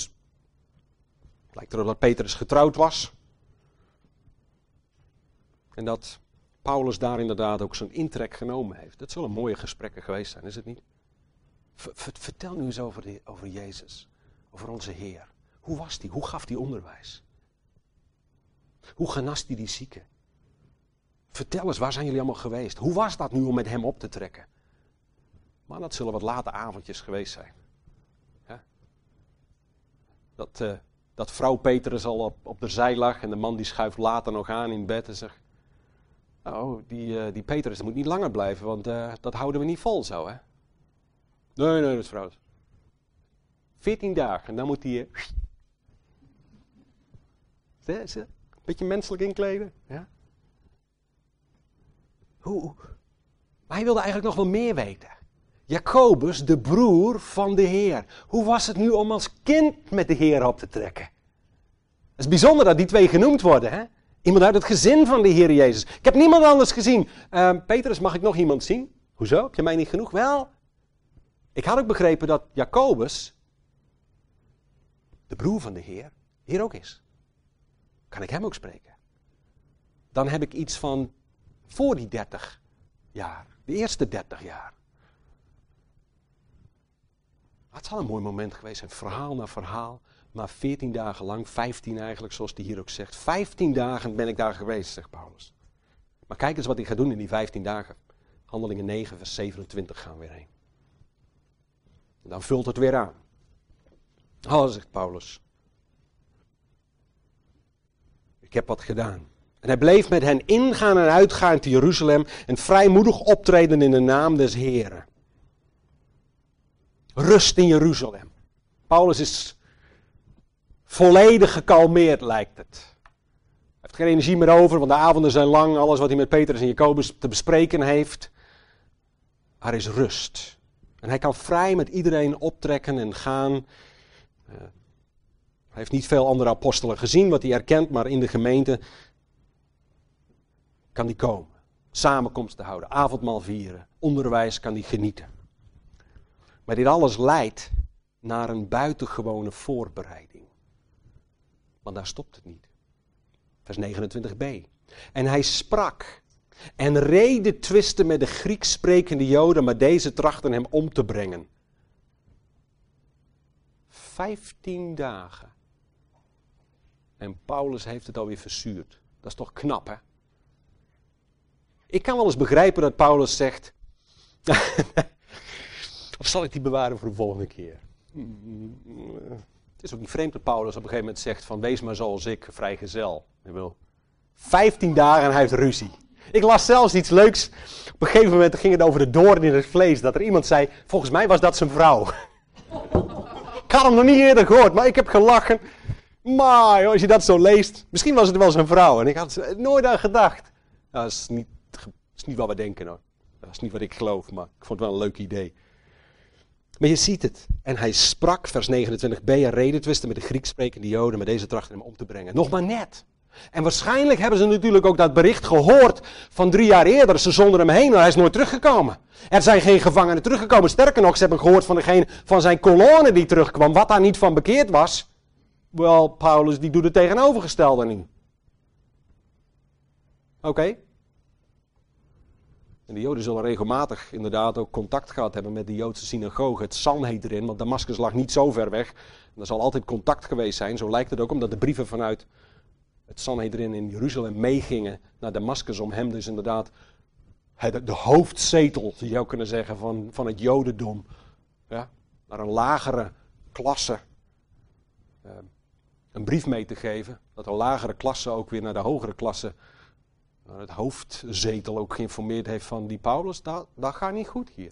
het lijkt erop dat Petrus getrouwd was. En dat Paulus daar inderdaad ook zijn intrek genomen heeft. Dat zullen mooie gesprekken geweest zijn, is het niet? Vertel nu eens over Jezus, over onze Heer. Hoe was die? Hoe gaf die onderwijs? Hoe genas die zieken? Vertel eens, waar zijn jullie allemaal geweest? Hoe was dat nu om met hem op te trekken? Maar dat zullen wat late avondjes geweest zijn. Ja? Dat vrouw Petrus al op de zij lag en de man die schuift later nog aan in bed en zegt... Oh, die Petrus moet niet langer blijven, want dat houden we niet vol zo, hè? Nee, dat is vrouw. 14 dagen en dan moet hij... Een beetje menselijk inkleden. Ja? Maar hij wilde eigenlijk nog wel meer weten. Jacobus, de broer van de Heer. Hoe was het nu om als kind met de Heer op te trekken? Het is bijzonder dat die twee genoemd worden. Hè? Iemand uit het gezin van de Heer Jezus. Ik heb niemand anders gezien. Petrus, mag ik nog iemand zien? Hoezo? Heb je mij niet genoeg? Wel, ik had ook begrepen dat Jacobus, de broer van de Heer, hier ook is. Kan ik hem ook spreken? Dan heb ik iets van voor die 30 jaar. De eerste 30 jaar. Het zal een mooi moment geweest zijn. Verhaal na verhaal. Maar 14 dagen lang, 15 eigenlijk, zoals hij hier ook zegt. 15 dagen ben ik daar geweest, zegt Paulus. Maar kijk eens wat hij gaat doen in die 15 dagen. Handelingen 9, vers 27 gaan we weer heen. En dan vult het weer aan. Oh, zegt Paulus. Ik heb wat gedaan. En hij bleef met hen ingaan en uitgaan te Jeruzalem en vrijmoedig optreden in de naam des Heren. Rust in Jeruzalem. Paulus is volledig gekalmeerd, lijkt het. Hij heeft geen energie meer over, want de avonden zijn lang. Alles wat hij met Petrus en Jacobus te bespreken heeft. Er is rust. En hij kan vrij met iedereen optrekken en gaan. Hij heeft niet veel andere apostelen gezien, wat hij erkent, maar in de gemeente kan hij komen. Samenkomsten houden, avondmaal vieren, onderwijs kan hij genieten. Maar dit alles leidt naar een buitengewone voorbereiding. Want daar stopt het niet. Vers 29b. En hij sprak en rede twisten met de Grieks sprekende Joden, maar deze trachten hem om te brengen. 15 dagen. En Paulus heeft het alweer verzuurd. Dat is toch knap, hè? Ik kan wel eens begrijpen dat Paulus zegt... Of zal ik die bewaren voor de volgende keer? Het is ook niet vreemd dat Paulus op een gegeven moment zegt van... Wees maar zoals ik, vrijgezel. 15 dagen en hij heeft ruzie. Ik las zelfs iets leuks. Op een gegeven moment ging het over de doorn in het vlees. Dat er iemand zei, volgens mij was dat zijn vrouw. Ik had hem nog niet eerder gehoord, maar ik heb gelachen. Maar joh, als je dat zo leest, misschien was het wel zijn vrouw. En ik had er nooit aan gedacht. Nou, dat is niet wat we denken hoor. Dat is niet wat ik geloof, maar ik vond het wel een leuk idee. Maar je ziet het. En hij sprak, vers 29b, en reden twisten met de Grieks sprekende Joden, met deze trachten hem om te brengen. Nog maar net. En waarschijnlijk hebben ze natuurlijk ook dat bericht gehoord van 3 jaar eerder. Ze zonden hem heen, maar hij is nooit teruggekomen. Er zijn geen gevangenen teruggekomen. Sterker nog, ze hebben gehoord van degene van zijn kolonne die terugkwam. Wat daar niet van bekeerd was. Wel, Paulus die doet het tegenovergestelde nu. Oké. En de Joden zullen regelmatig inderdaad ook contact gehad hebben met de Joodse synagoge, het Sanhedrin, want Damascus lag niet zo ver weg. En er zal altijd contact geweest zijn, zo lijkt het ook, omdat de brieven vanuit het Sanhedrin in Jeruzalem meegingen naar Damascus om hem dus inderdaad de hoofdzetel, je zou kunnen zeggen, van het Jodendom, ja, naar een lagere klasse een brief mee te geven. Dat de lagere klasse ook weer naar de hogere klasse, naar het hoofdzetel ook geïnformeerd heeft van die Paulus, dat gaat niet goed hier.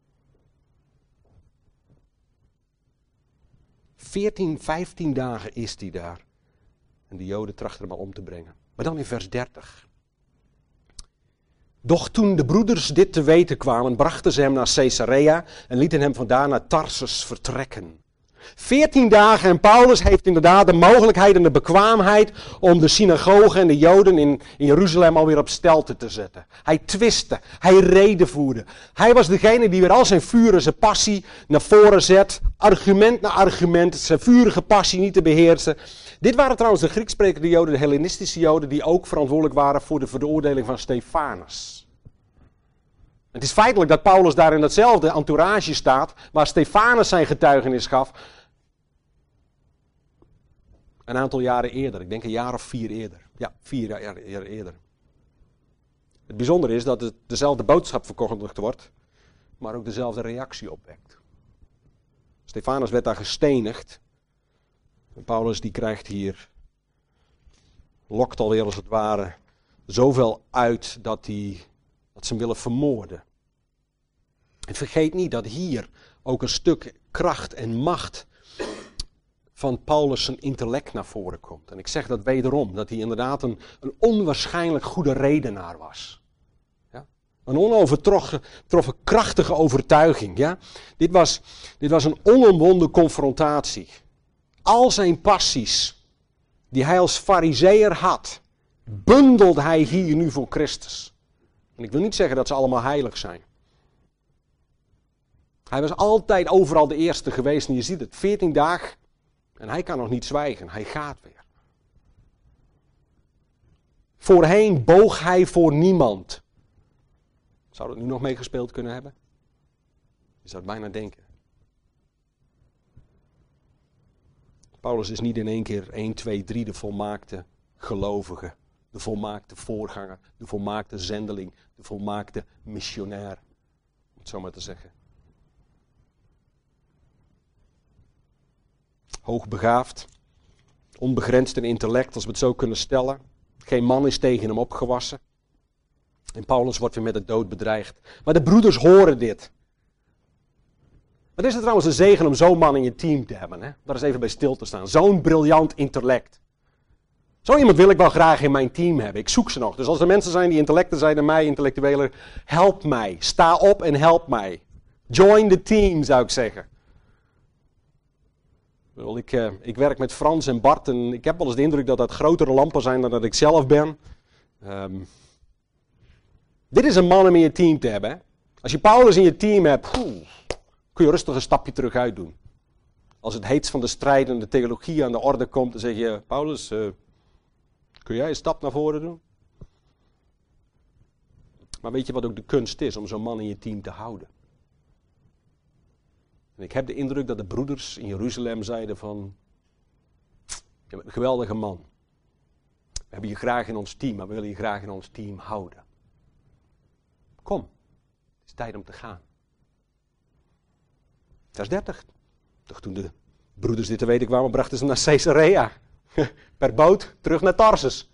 15 dagen is hij daar. En de Joden trachten hem al om te brengen. Maar dan in vers 30. Doch toen de broeders dit te weten kwamen, brachten ze hem naar Caesarea en lieten hem vandaar naar Tarsus vertrekken. 14 dagen en Paulus heeft inderdaad de mogelijkheid en de bekwaamheid om de synagogen en de Joden in Jeruzalem alweer op stelte te zetten. Hij twistte, hij redevoerde. Hij was degene die weer al zijn vuur en zijn passie naar voren zet. Argument na argument, zijn vurige passie niet te beheersen. Dit waren trouwens de Grieksprekende Joden, de Hellenistische Joden, die ook verantwoordelijk waren voor de veroordeling van Stefanus. Het is feitelijk dat Paulus daar in datzelfde entourage staat, waar Stefanus zijn getuigenis gaf. Een aantal jaren eerder, ik denk een jaar of 4 eerder. Ja, 4 jaar eerder. Het bijzondere is dat het dezelfde boodschap verkondigd wordt, maar ook dezelfde reactie opwekt. Stefanus werd daar gestenigd. En Paulus die krijgt hier, lokt alweer als het ware, zoveel uit dat ze hem willen vermoorden. En vergeet niet dat hier ook een stuk kracht en macht van Paulus zijn intellect naar voren komt. En ik zeg dat wederom, dat hij inderdaad een onwaarschijnlijk goede redenaar was. Ja? Een onovertroffen krachtige overtuiging. Ja? Dit was een onomwonden confrontatie. Al zijn passies die hij als farizeeër had, bundelde hij hier nu voor Christus. En ik wil niet zeggen dat ze allemaal heilig zijn. Hij was altijd overal de eerste geweest en je ziet het, 14 dagen en hij kan nog niet zwijgen, hij gaat weer. Voorheen boog hij voor niemand. Zou dat nu nog meegespeeld kunnen hebben? Je zou het bijna denken. Paulus is niet in één keer 1, 2, 3 de volmaakte gelovige, de volmaakte voorganger, de volmaakte zendeling, de volmaakte missionair, om het zo maar te zeggen. Hoogbegaafd, onbegrensd in intellect, als we het zo kunnen stellen. Geen man is tegen hem opgewassen. En Paulus wordt weer met de dood bedreigd. Maar de broeders horen dit. Wat is het trouwens een zegen om zo'n man in je team te hebben, hè? Daar eens even bij stil te staan. Zo'n briljant intellect. Zo iemand wil ik wel graag in mijn team hebben. Ik zoek ze nog. Dus als er mensen zijn die intellecten zijn dan mij, intellectueler, help mij. Sta op en help mij. Join the team, zou ik zeggen. Ik werk met Frans en Bart en ik heb wel eens de indruk dat dat grotere lampen zijn dan dat ik zelf ben. Dit is een man om in je team te hebben. Hè? Als je Paulus in je team hebt, kun je rustig een stapje terug uit doen. Als het heetst van de strijd en de theologie aan de orde komt, dan zeg je, Paulus, kun jij een stap naar voren doen? Maar weet je wat ook de kunst is om zo'n man in je team te houden? En ik heb de indruk dat de broeders in Jeruzalem zeiden van, je bent een geweldige man. We hebben je graag in ons team, maar we willen je graag in ons team houden. Kom, het is tijd om te gaan. Vers 30. Toch toen de broeders dit te weten kwamen, brachten ze naar Caesarea. Per boot terug naar Tarsus.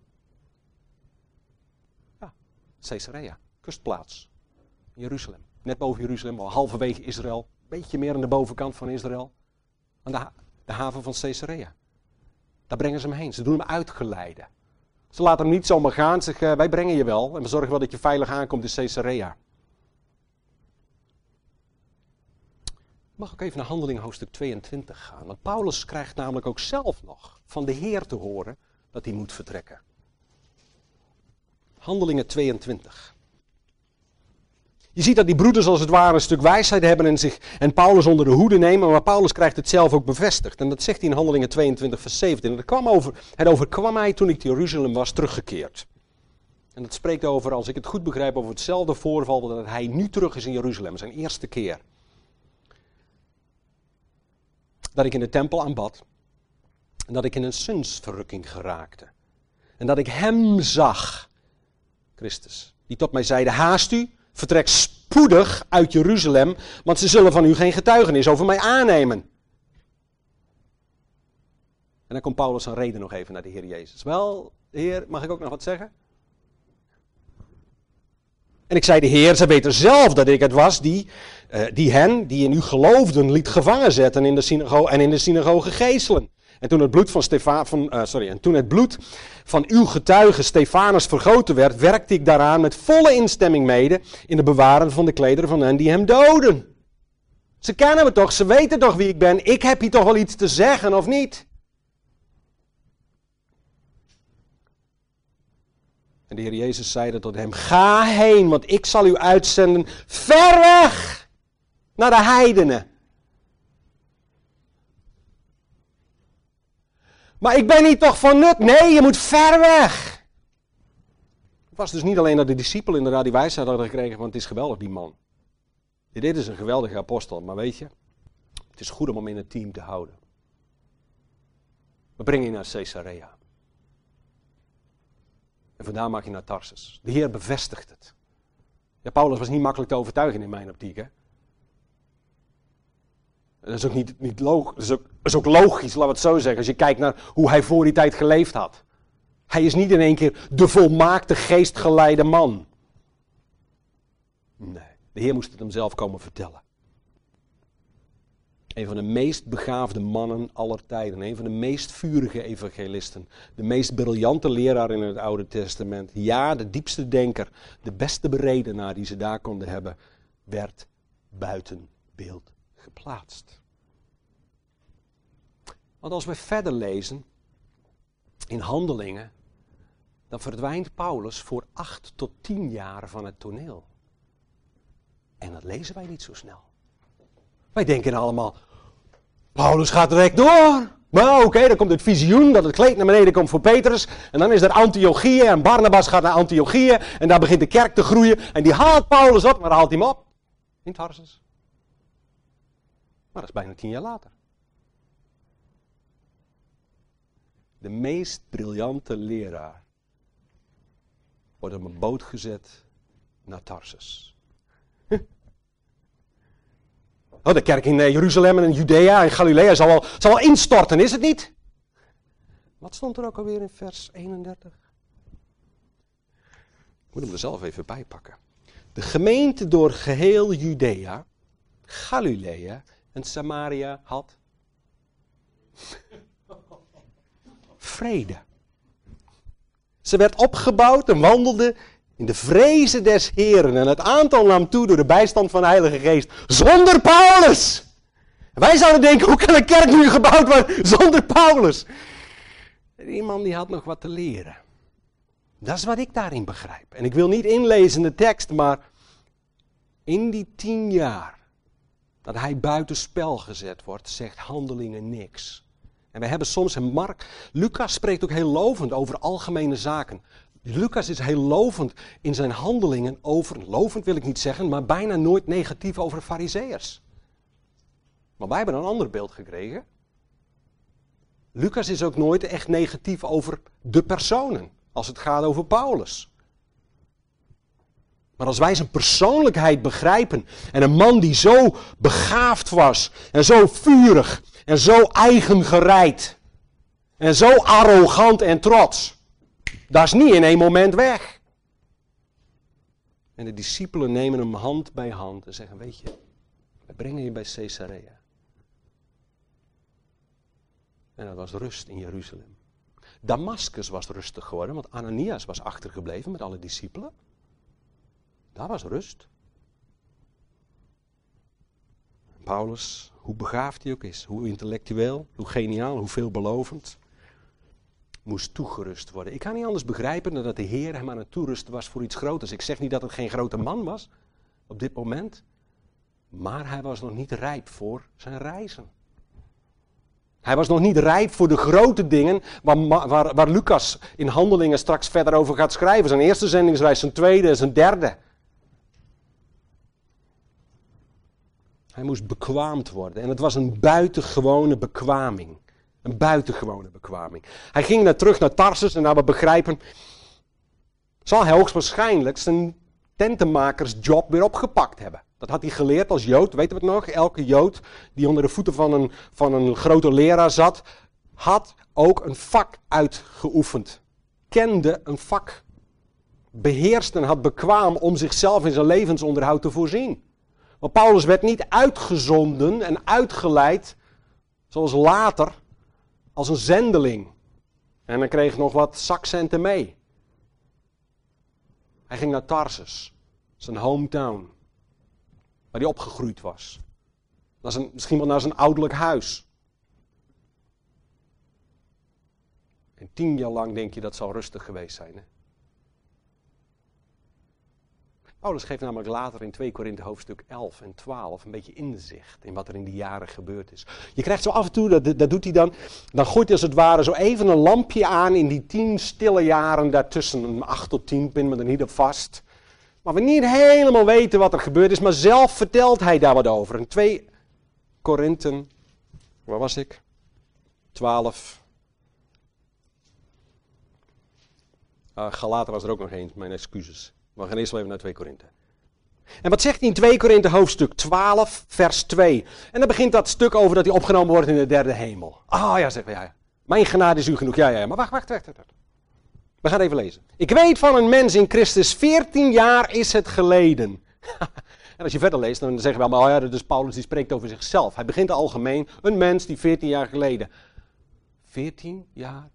Ja, Caesarea, kustplaats. Jeruzalem. Net boven Jeruzalem, al halverwege Israël. Een beetje meer aan de bovenkant van Israël. Aan de haven van Caesarea. Daar brengen ze hem heen. Ze doen hem uitgeleiden. Ze laten hem niet zomaar gaan. Ze zeggen, wij brengen je wel. En we zorgen wel dat je veilig aankomt in Caesarea. Ik mag ook even naar Handelingen hoofdstuk 22 gaan. Want Paulus krijgt namelijk ook zelf nog van de Heer te horen dat hij moet vertrekken. Handelingen 22. Je ziet dat die broeders als het ware een stuk wijsheid hebben en Paulus onder de hoede nemen, maar Paulus krijgt het zelf ook bevestigd. En dat zegt hij in Handelingen 22 vers 17. En het overkwam mij toen ik te Jeruzalem was teruggekeerd. En dat spreekt over, als ik het goed begrijp, over hetzelfde voorval dat hij nu terug is in Jeruzalem, zijn eerste keer. Dat ik in de tempel aanbad en dat ik in een zinsverrukking geraakte. En dat ik hem zag, Christus, die tot mij zeide, haast u. Vertrek spoedig uit Jeruzalem, want ze zullen van u geen getuigenis over mij aannemen. En dan komt Paulus zijn reden nog even naar de Heer Jezus. Wel, Heer, mag ik ook nog wat zeggen? En ik zei, de Heer, zij weten zelf dat ik het was die hen, die in u geloofden, liet gevangen zetten en in de synagoge geeselen. En toen het bloed van uw getuige Stefanus vergoten werd, werkte ik daaraan met volle instemming mede in de bewaren van de klederen van hen die hem doden. Ze kennen me toch, ze weten toch wie ik ben. Ik heb hier toch wel iets te zeggen, of niet? En de Heer Jezus zeide tot hem, ga heen, want ik zal u uitzenden ver weg naar de heidenen. Maar ik ben hier toch van nut? Nee, je moet ver weg. Het was dus niet alleen dat de discipelen inderdaad die wijsheid hadden gekregen, want het is geweldig die man. Dit is een geweldige apostel, maar weet je, het is goed om hem in het team te houden. We brengen je naar Caesarea. En vandaar maak je naar Tarsus. De Heer bevestigt het. Ja, Paulus was niet makkelijk te overtuigen in mijn optiek. Hè? Dat is ook niet logisch. Dat is ook logisch, laten we het zo zeggen. Als je kijkt naar hoe hij voor die tijd geleefd had. Hij is niet in één keer de volmaakte geestgeleide man. Nee, de Heer moest het hem zelf komen vertellen. Een van de meest begaafde mannen aller tijden. Een van de meest vurige evangelisten. De meest briljante leraar in het Oude Testament. Ja, de diepste denker. De beste beredenaar die ze daar konden hebben. Werd buiten beeld geplaatst. Want als we verder lezen. In Handelingen. Dan verdwijnt Paulus voor 8 tot 10 jaar van het toneel. En dat lezen wij niet zo snel. Wij denken allemaal, Paulus gaat direct door. Maar oké, dan komt het visioen dat het kleed naar beneden komt voor Petrus. En dan is er Antiochië en Barnabas gaat naar Antiochië. En daar begint de kerk te groeien. En die haalt Paulus op, maar haalt hij hem op? In Tarsus. Maar dat is bijna 10 jaar later. De meest briljante leraar wordt op een boot gezet naar Tarsus. Oh, de kerk in Jeruzalem en in Judea en Galilea zal wel instorten, is het niet? Wat stond er ook alweer in vers 31? Ik moet hem er zelf even bij pakken. De gemeente door geheel Judea, Galilea en Samaria had vrede. Ze werd opgebouwd en wandelde in de vrezen des Heren. En het aantal nam toe door de bijstand van de Heilige Geest. Zonder Paulus! En wij zouden denken, hoe kan een kerk nu gebouwd worden zonder Paulus? Die man die had nog wat te leren. Dat is wat ik daarin begrijp. En ik wil niet inlezen in de tekst, maar in die 10 jaar dat hij buitenspel gezet wordt, zegt Handelingen niks. En we hebben soms, Lucas spreekt ook heel lovend over algemene zaken. Lucas is heel lovend in zijn handelingen over, lovend wil ik niet zeggen, maar bijna nooit negatief over farizeeërs. Maar wij hebben een ander beeld gekregen. Lucas is ook nooit echt negatief over de personen, als het gaat over Paulus. Maar als wij zijn persoonlijkheid begrijpen, en een man die zo begaafd was, en zo vurig, en zo eigengereid, en zo arrogant en trots, dat is niet in 1 moment weg. En de discipelen nemen hem hand bij hand en zeggen, weet je, we brengen je bij Caesarea. En dat was rust in Jeruzalem. Damascus was rustig geworden, want Ananias was achtergebleven met alle discipelen. Daar was rust. Paulus, hoe begaafd hij ook is, hoe intellectueel, hoe geniaal, hoe veelbelovend, moest toegerust worden. Ik kan niet anders begrijpen dan dat de Heer hem aan het toerusten was voor iets groters. Ik zeg niet dat het geen grote man was op dit moment, maar hij was nog niet rijp voor zijn reizen. Hij was nog niet rijp voor de grote dingen waar Lucas in Handelingen straks verder over gaat schrijven. Zijn eerste zendingsreis, zijn tweede en zijn derde. Hij moest bekwaamd worden en het was een buitengewone bekwaming. Een buitengewone bekwaming. Hij ging terug naar Tarsus en naar we begrijpen, zal hij hoogstwaarschijnlijk zijn tentenmakersjob weer opgepakt hebben. Dat had hij geleerd als Jood, weten we het nog? Elke Jood die onder de voeten van een grote leraar zat, had ook een vak uitgeoefend. Kende een vak. Beheerste en had bekwaam om zichzelf in zijn levensonderhoud te voorzien. Maar Paulus werd niet uitgezonden en uitgeleid, zoals later, als een zendeling. En hij kreeg nog wat zakcenten mee. Hij ging naar Tarsus, zijn hometown, waar hij opgegroeid was. Misschien wel naar zijn ouderlijk huis. En 10 jaar lang denk je dat zal rustig geweest zijn. Hè? Paulus geeft namelijk later in 2 Korinthe hoofdstuk 11 en 12 een beetje inzicht in wat er in die jaren gebeurd is. Je krijgt zo af en toe, dat doet hij dan gooit hij als het ware zo even een lampje aan in die 10 stille jaren daartussen. Een 8 tot 10, pin me er niet op vast. Maar we niet helemaal weten wat er gebeurd is, maar zelf vertelt hij daar wat over. In 2 Korinthe, waar was ik? 12. Galaten was er ook nog eens, mijn excuses. We gaan eerst wel even naar 2 Korinthe. En wat zegt hij in 2 Korinthe hoofdstuk 12, vers 2? En dan begint dat stuk over dat hij opgenomen wordt in de derde hemel. Ja, zegt hij. Ja. Mijn genade is u genoeg. Ja. Maar wacht. We gaan even lezen. Ik weet van een mens in Christus, 14 jaar is het geleden. En als je verder leest, dan zeggen we allemaal, dus Paulus die spreekt over zichzelf. Hij begint algemeen, een mens die 14 jaar geleden. 14 jaar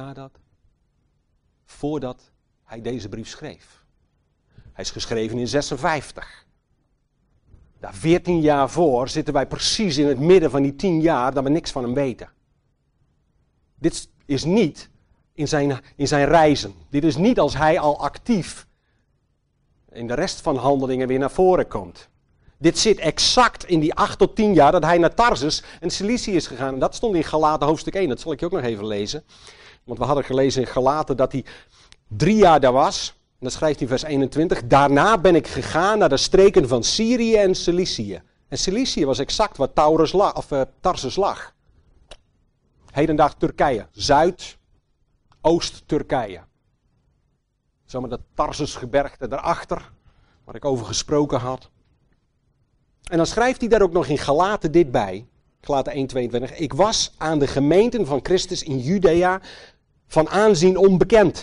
voordat hij deze brief schreef. Hij is geschreven in 56. Daar 14 jaar voor zitten wij precies in het midden van die 10 jaar dat we niks van hem weten. Dit is niet in zijn reizen. Dit is niet als hij al actief in de rest van Handelingen weer naar voren komt. Dit zit exact in die 8 tot 10 jaar dat hij naar Tarsus en Cilicië is gegaan. En dat stond in Galaten hoofdstuk 1. Dat zal ik je ook nog even lezen. Want we hadden gelezen in Galaten dat hij 3 jaar daar was. En dan schrijft hij vers 21. Daarna ben ik gegaan naar de streken van Syrië en Cilicië. En Cilicië was exact waar Tarsus lag. Hedendaag Turkije. Zuid-Oost-Turkije. Zomaar dat Tarsusgebergte daarachter. Waar ik over gesproken had. En dan schrijft hij daar ook nog in Galaten dit bij. Galaten 1:22. Ik was aan de gemeenten van Christus in Judea van aanzien onbekend.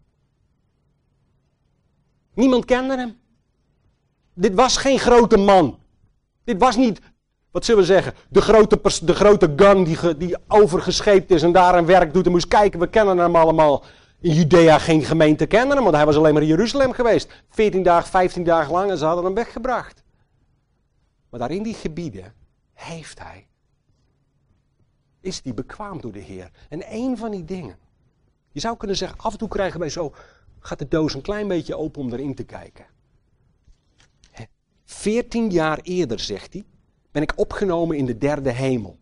Niemand kende hem. Dit was geen grote man. Dit was niet, wat zullen we zeggen, de grote gang die overgescheept is en daar een werk doet en moest kijken. We kennen hem allemaal. In Judea geen gemeente kennen hem, want hij was alleen maar in Jeruzalem geweest. 14 dagen, 15 dagen lang en ze hadden hem weggebracht. Maar daar in die gebieden is hij bekwaam door de Heer. En een van die dingen, je zou kunnen zeggen, af en toe krijgen wij zo, gaat de doos een klein beetje open om erin te kijken. 14 jaar eerder, zegt hij, ben ik opgenomen in de derde hemel.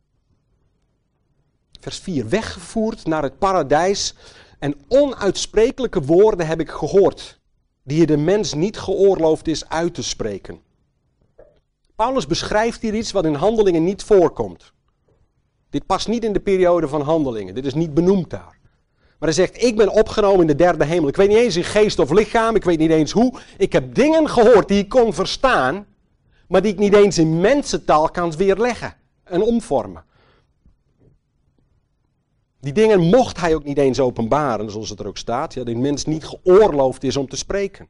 Vers 4, weggevoerd naar het paradijs en onuitsprekelijke woorden heb ik gehoord, die je de mens niet geoorloofd is uit te spreken. Paulus beschrijft hier iets wat in Handelingen niet voorkomt. Dit past niet in de periode van Handelingen, dit is niet benoemd daar. Maar hij zegt, ik ben opgenomen in de derde hemel. Ik weet niet eens in geest of lichaam, ik weet niet eens hoe. Ik heb dingen gehoord die ik kon verstaan, maar die ik niet eens in mensentaal kan weerleggen en omvormen. Die dingen mocht hij ook niet eens openbaren, zoals het er ook staat. Ja, die mens niet geoorloofd is om te spreken.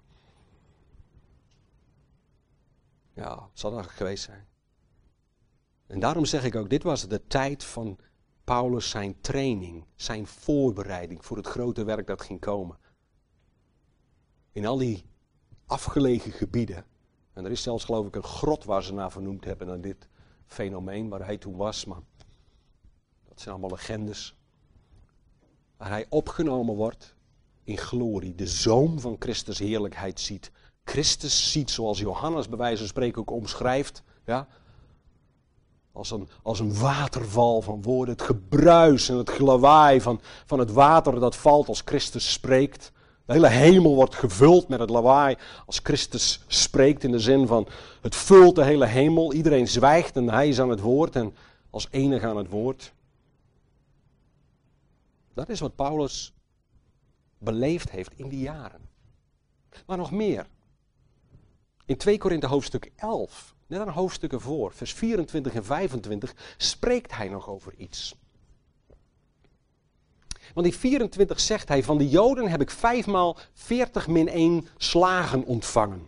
Ja, het zal dat geweest zijn. En daarom zeg ik ook, dit was de tijd van Paulus, zijn training, zijn voorbereiding voor het grote werk dat ging komen. In al die afgelegen gebieden. En er is zelfs geloof ik een grot waar ze naar vernoemd hebben naar dit fenomeen waar hij toen was. Maar dat zijn allemaal legendes. Waar hij opgenomen wordt in glorie. De zoom van Christus heerlijkheid ziet. Christus ziet zoals Johannes bij wijze van spreken ook omschrijft. Ja, als een waterval van woorden. Het gebruis en het glawaai van het water dat valt als Christus spreekt. De hele hemel wordt gevuld met het lawaai als Christus spreekt. In de zin van het vult de hele hemel. Iedereen zwijgt en hij is aan het woord en als enige aan het woord. Dat is wat Paulus beleefd heeft in die jaren. Maar nog meer. In 2 Korinthe hoofdstuk 11, net een hoofdstuk ervoor, vers 24 en 25, spreekt hij nog over iets. Want in 24 zegt hij, van de Joden heb ik 5 maal 40 - 1 slagen ontvangen.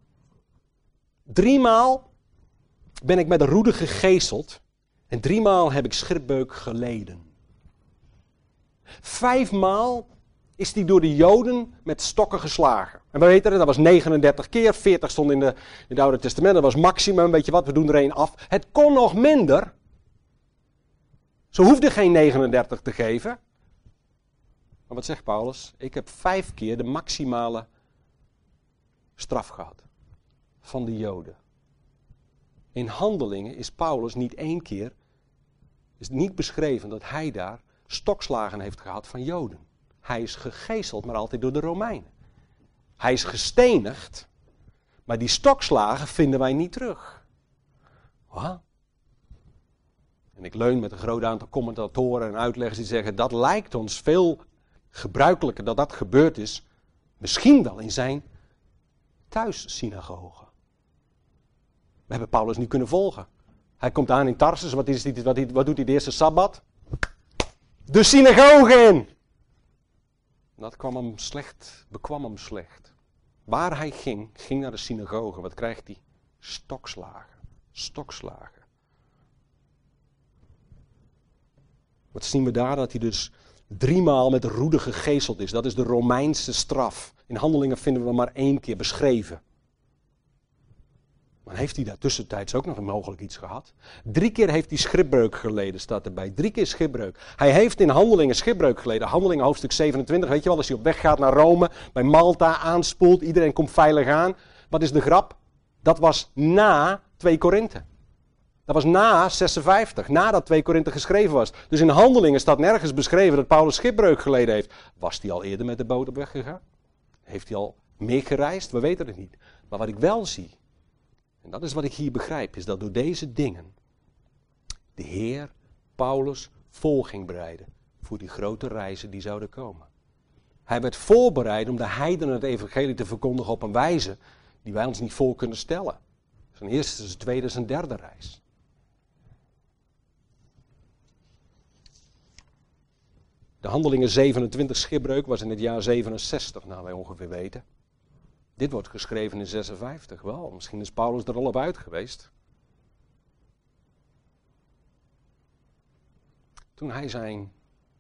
3 maal ben ik met een roede gegezeld en 3 maal heb ik schipbreuk geleden. 5 maal is hij door de Joden met stokken geslagen. En we weten het, dat was 39 keer, 40 stond in het Oude Testament, dat was maximum, weet je wat, we doen er één af. Het kon nog minder. Ze hoefden geen 39 te geven. Maar wat zegt Paulus? Ik heb 5 keer de maximale straf gehad van de Joden. In Handelingen is Paulus niet 1 keer, is niet beschreven dat hij daar stokslagen heeft gehad van Joden. Hij is gegezeld, maar altijd door de Romeinen. Hij is gestenigd, maar die stokslagen vinden wij niet terug. Wat? En ik leun met een groot aantal commentatoren en uitleggers die zeggen, dat lijkt ons veel gebruikelijker dat dat gebeurd is, misschien wel in zijn thuissynagoge. We hebben Paulus niet kunnen volgen. Hij komt aan in Tarsus, wat doet hij de eerste Sabbat? De synagoge in! Dat bekwam hem slecht. Waar hij ging naar de synagoge. Wat krijgt hij? Stokslagen. Wat zien we daar? Dat hij dus 3 maal met roede gegezeld is. Dat is de Romeinse straf. In Handelingen vinden we maar 1 keer beschreven. Maar heeft hij daar tussentijds ook nog mogelijk iets gehad? 3 keer heeft hij schipbreuk geleden, staat erbij. 3 keer schipbreuk. Hij heeft in Handelingen schipbreuk geleden. Handelingen hoofdstuk 27, weet je wel, als hij op weg gaat naar Rome, bij Malta aanspoelt, iedereen komt veilig aan. Wat is de grap? Dat was na 2 Korinthe. Dat was na 56, nadat 2 Korinthe geschreven was. Dus in Handelingen staat nergens beschreven dat Paulus schipbreuk geleden heeft. Was hij al eerder met de boot op weg gegaan? Heeft hij al meer gereisd? We weten het niet. Maar wat ik wel zie, en dat is wat ik hier begrijp, is dat door deze dingen de Heer Paulus vol ging bereiden voor die grote reizen die zouden komen. Hij werd voorbereid om de heidenen het evangelie te verkondigen op een wijze die wij ons niet voor kunnen stellen. Zijn eerste, zijn tweede, zijn derde reis. De Handelingen 27 schipbreuk was in het jaar 67, nou wij ongeveer weten. Dit wordt geschreven in 56. Wel, misschien is Paulus er al op uit geweest. Toen hij zijn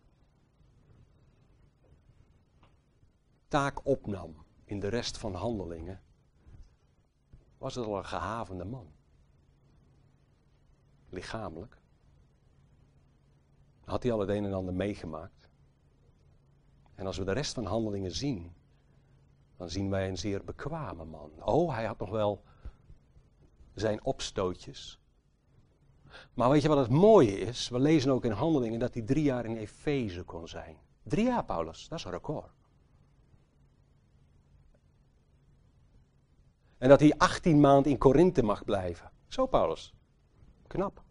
taak opnam in de rest van Handelingen, was het al een gehavende man. Lichamelijk. Had hij al het een en ander meegemaakt. En als we de rest van Handelingen zien, dan zien wij een zeer bekwame man. Oh, hij had nog wel zijn opstootjes. Maar weet je wat het mooie is? We lezen ook in Handelingen dat hij 3 jaar in Efeze kon zijn. 3 jaar, Paulus, dat is een record. En dat hij 18 maanden in Korinthe mag blijven. Zo, Paulus. Knap.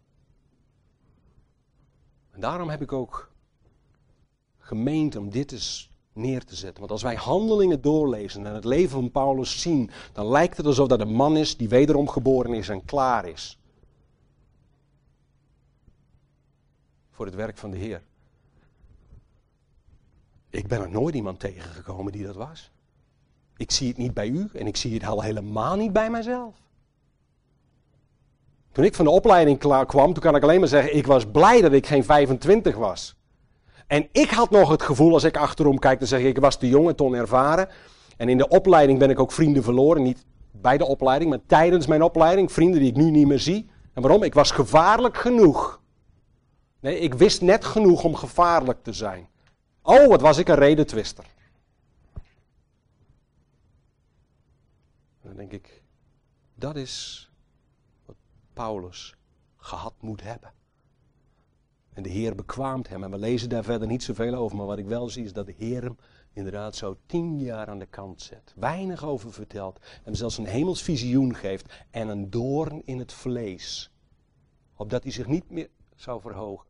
En daarom heb ik ook gemeend om dit eens neer te zetten. Want als wij Handelingen doorlezen en het leven van Paulus zien, dan lijkt het alsof dat een man is die wederom geboren is en klaar is voor het werk van de Heer. Ik ben er nooit iemand tegengekomen die dat was. Ik zie het niet bij u en ik zie het al helemaal niet bij mijzelf. Toen ik van de opleiding klaar kwam, toen kan ik alleen maar zeggen, ik was blij dat ik geen 25 was. En ik had nog het gevoel, als ik achterom kijk, dan zeg ik was te jong en te onervaren. En in de opleiding ben ik ook vrienden verloren. Niet bij de opleiding, maar tijdens mijn opleiding. Vrienden die ik nu niet meer zie. En waarom? Ik was gevaarlijk genoeg. Nee, ik wist net genoeg om gevaarlijk te zijn. Oh, wat was ik een redetwister. En dan denk ik, dat is wat Paulus gehad moet hebben. En de Heer bekwaamt hem. En we lezen daar verder niet zoveel over. Maar wat ik wel zie is dat de Heer hem inderdaad zo 10 jaar aan de kant zet. Weinig over vertelt. Hem zelfs een hemels visioen geeft. En een doorn in het vlees. Opdat hij zich niet meer zou verhogen.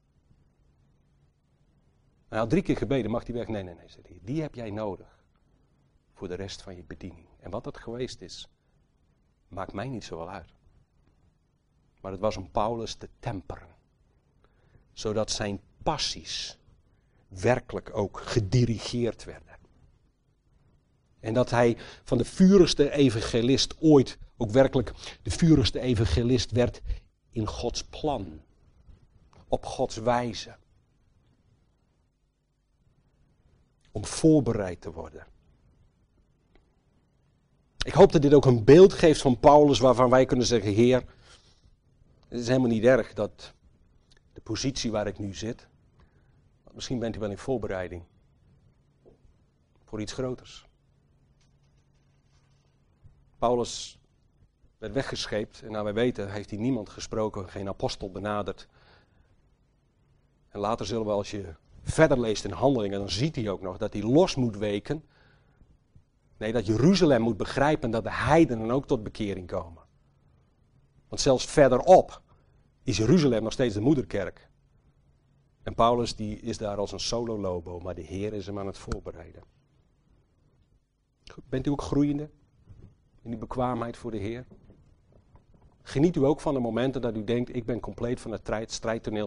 Hij had 3 keer gebeden. Mag hij weg? Nee, zegt hij. Die heb jij nodig. Voor de rest van je bediening. En wat dat geweest is. Maakt mij niet zoveel uit. Maar het was om Paulus te temperen. Zodat zijn passies werkelijk ook gedirigeerd werden. En dat hij van de vurigste evangelist ooit ook werkelijk de vurigste evangelist werd in Gods plan. Op Gods wijze. om voorbereid te worden. Ik hoop dat dit ook een beeld geeft van Paulus waarvan wij kunnen zeggen, Heer, het is helemaal niet erg dat de positie waar ik nu zit, misschien bent u wel in voorbereiding voor iets groters. Paulus werd weggescheept en naar wij weten heeft hij niemand gesproken, geen apostel benaderd. En later zullen we, als je verder leest in Handelingen, dan ziet hij ook nog dat hij los moet weken. Nee, dat Jeruzalem moet begrijpen dat de heidenen ook tot bekering komen. Want zelfs verderop is Jeruzalem nog steeds de moederkerk. En Paulus die is daar als een solo lobo, maar de Heer is hem aan het voorbereiden. Bent u ook groeiende in die bekwaamheid voor de Heer? Geniet u ook van de momenten dat u denkt, ik ben compleet van het strijdtoneel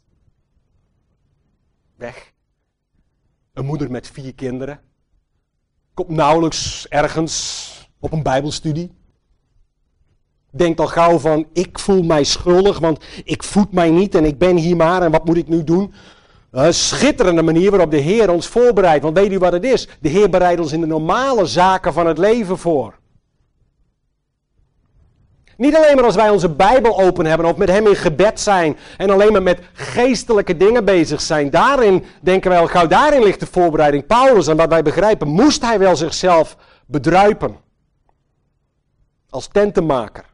weg. Een moeder met 4 kinderen. Komt nauwelijks ergens op een bijbelstudie. Denkt al gauw van, ik voel mij schuldig, want ik voed mij niet en ik ben hier maar en wat moet ik nu doen? Een schitterende manier waarop de Heer ons voorbereidt. Want weet u wat het is? De Heer bereidt ons in de normale zaken van het leven voor. Niet alleen maar als wij onze Bijbel open hebben of met Hem in gebed zijn en alleen maar met geestelijke dingen bezig zijn. Daarin denken wij al gauw, daarin ligt de voorbereiding. Paulus, en wat wij begrijpen, moest hij wel zichzelf bedruipen. Als tentenmaker.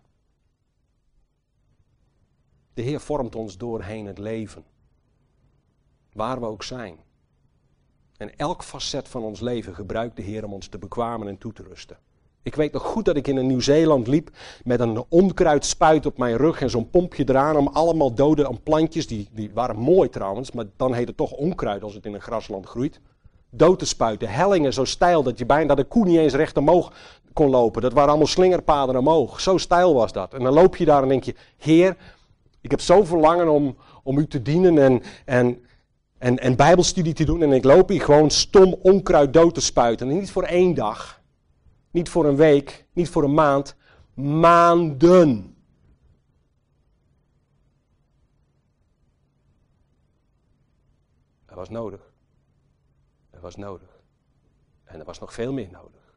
De Heer vormt ons doorheen het leven. Waar we ook zijn. En elk facet van ons leven gebruikt de Heer om ons te bekwamen en toe te rusten. Ik weet nog goed dat ik in Nieuw-Zeeland liep met een onkruidspuit op mijn rug en zo'n pompje eraan om allemaal dode plantjes, die waren mooi trouwens, maar dan heet het toch onkruid als het in een grasland groeit, dood te spuiten. Hellingen zo steil dat de koe niet eens recht omhoog kon lopen. Dat waren allemaal slingerpaden omhoog. Zo steil was dat. En dan loop je daar en denk je, Heer, ik heb zo verlangen om u te dienen en bijbelstudie te doen en ik loop hier gewoon stom onkruid dood te spuiten. En niet voor 1 dag. Niet voor een week, niet voor een maand, maanden. Dat was nodig. Dat was nodig. En er was nog veel meer nodig.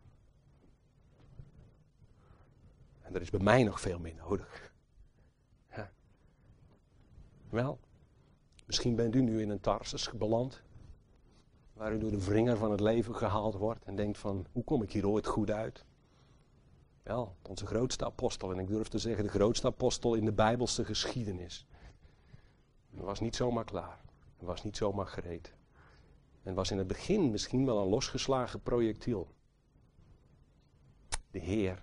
En er is bij mij nog veel meer nodig. Ja. Wel, misschien bent u nu in een Tarsus beland. Waar u door de wringer van het leven gehaald wordt en denkt van, hoe kom ik hier ooit goed uit? Wel, onze grootste apostel, en ik durf te zeggen de grootste apostel in de Bijbelse geschiedenis. Hij was niet zomaar klaar, hij was niet zomaar gereed. En was in het begin misschien wel een losgeslagen projectiel. De Heer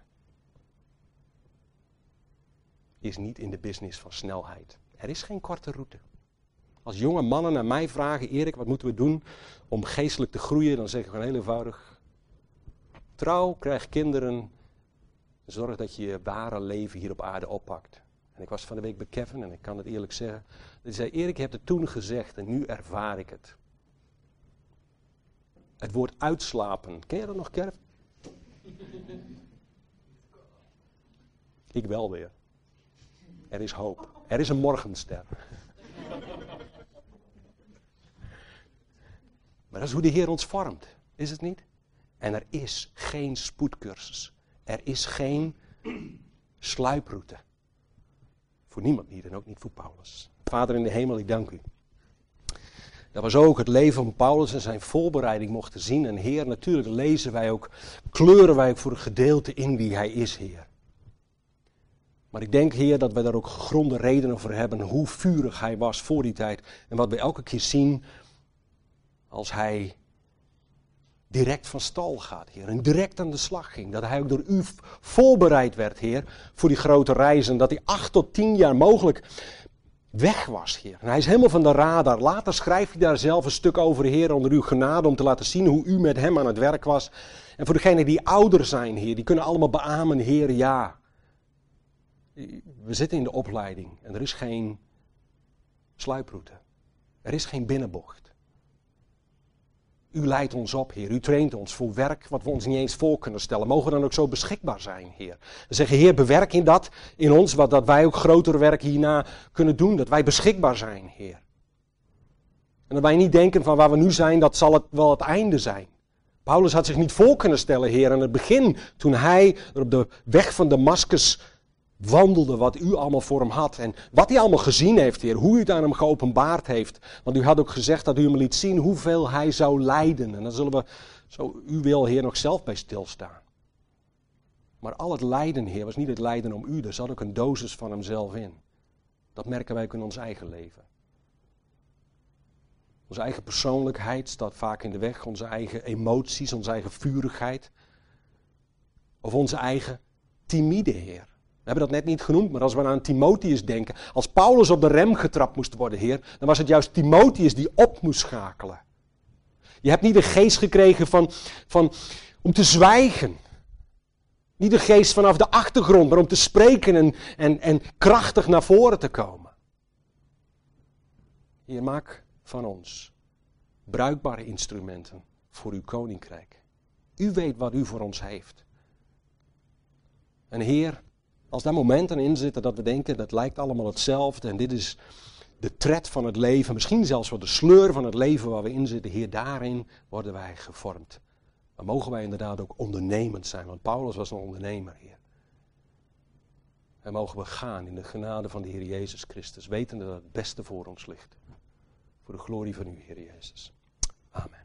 is niet in de business van snelheid. Er is geen korte route. Als jonge mannen naar mij vragen, Erik, wat moeten we doen om geestelijk te groeien? Dan zeg ik gewoon heel eenvoudig, trouw, krijg kinderen, zorg dat je je ware leven hier op aarde oppakt. En ik was van de week bij Kevin en ik kan het eerlijk zeggen. Hij zei, Erik, je hebt het toen gezegd en nu ervaar ik het. Het woord uitslapen, ken je dat nog, Kevin? Ik wel weer. Er is hoop. Er is een morgenster. Maar dat is hoe de Heer ons vormt, is het niet? En er is geen spoedcursus. Er is geen sluiproute. Voor niemand niet en ook niet voor Paulus. Vader in de hemel, ik dank u. Dat was ook het leven van Paulus en zijn voorbereiding mochten zien. En Heer, natuurlijk lezen wij ook, kleuren wij ook voor een gedeelte in wie hij is, Heer. Maar ik denk, Heer, dat wij daar ook gegronde redenen voor hebben hoe vurig hij was voor die tijd. En wat we elke keer zien als hij direct van stal gaat, Heer. En direct aan de slag ging. Dat hij ook door u voorbereid werd, Heer, voor die grote reizen. Dat hij 8 tot 10 jaar mogelijk weg was, Heer. En hij is helemaal van de radar. Later schrijft hij daar zelf een stuk over, Heer, onder uw genade, om te laten zien hoe u met hem aan het werk was. En voor degenen die ouder zijn, Heer, die kunnen allemaal beamen, Heer, ja. We zitten in de opleiding en er is geen sluiproute. Er is geen binnenbocht. U leidt ons op, Heer. U traint ons voor werk wat we ons niet eens voor kunnen stellen. Mogen we dan ook zo beschikbaar zijn, Heer. We zeggen, Heer, bewerk in dat in ons, dat wij ook groter werk hierna kunnen doen. Dat wij beschikbaar zijn, Heer. En dat wij niet denken van waar we nu zijn, dat zal het wel het einde zijn. Paulus had zich niet voor kunnen stellen, Heer, aan het begin, toen hij er op de weg van Damascus wandelde, wat u allemaal voor hem had. En wat hij allemaal gezien heeft, Heer, hoe u het aan hem geopenbaard heeft. Want u had ook gezegd dat u hem liet zien hoeveel hij zou lijden. En dan zullen we, zo u wil, Heer, nog zelf bij stilstaan. Maar al het lijden, Heer, was niet het lijden om u. Er zat ook een dosis van hemzelf in. Dat merken wij ook in ons eigen leven. Onze eigen persoonlijkheid staat vaak in de weg. Onze eigen emoties, onze eigen vurigheid. Of onze eigen timide, Heer. We hebben dat net niet genoemd, maar als we aan Timotheus denken. Als Paulus op de rem getrapt moest worden, Heer, dan was het juist Timotheus die op moest schakelen. Je hebt niet de geest gekregen om te zwijgen. Niet de geest vanaf de achtergrond, maar om te spreken en krachtig naar voren te komen. Heer, maak van ons bruikbare instrumenten voor uw koninkrijk. U weet wat u voor ons heeft. En Heer, als daar momenten in zitten dat we denken, dat lijkt allemaal hetzelfde en dit is de tred van het leven, misschien zelfs wel de sleur van het leven waar we in zitten, Heer, daarin worden wij gevormd. Dan mogen wij inderdaad ook ondernemend zijn, want Paulus was een ondernemer, Heer. En mogen we gaan in de genade van de Heer Jezus Christus, wetende dat het beste voor ons ligt. Voor de glorie van u, Heer Jezus. Amen.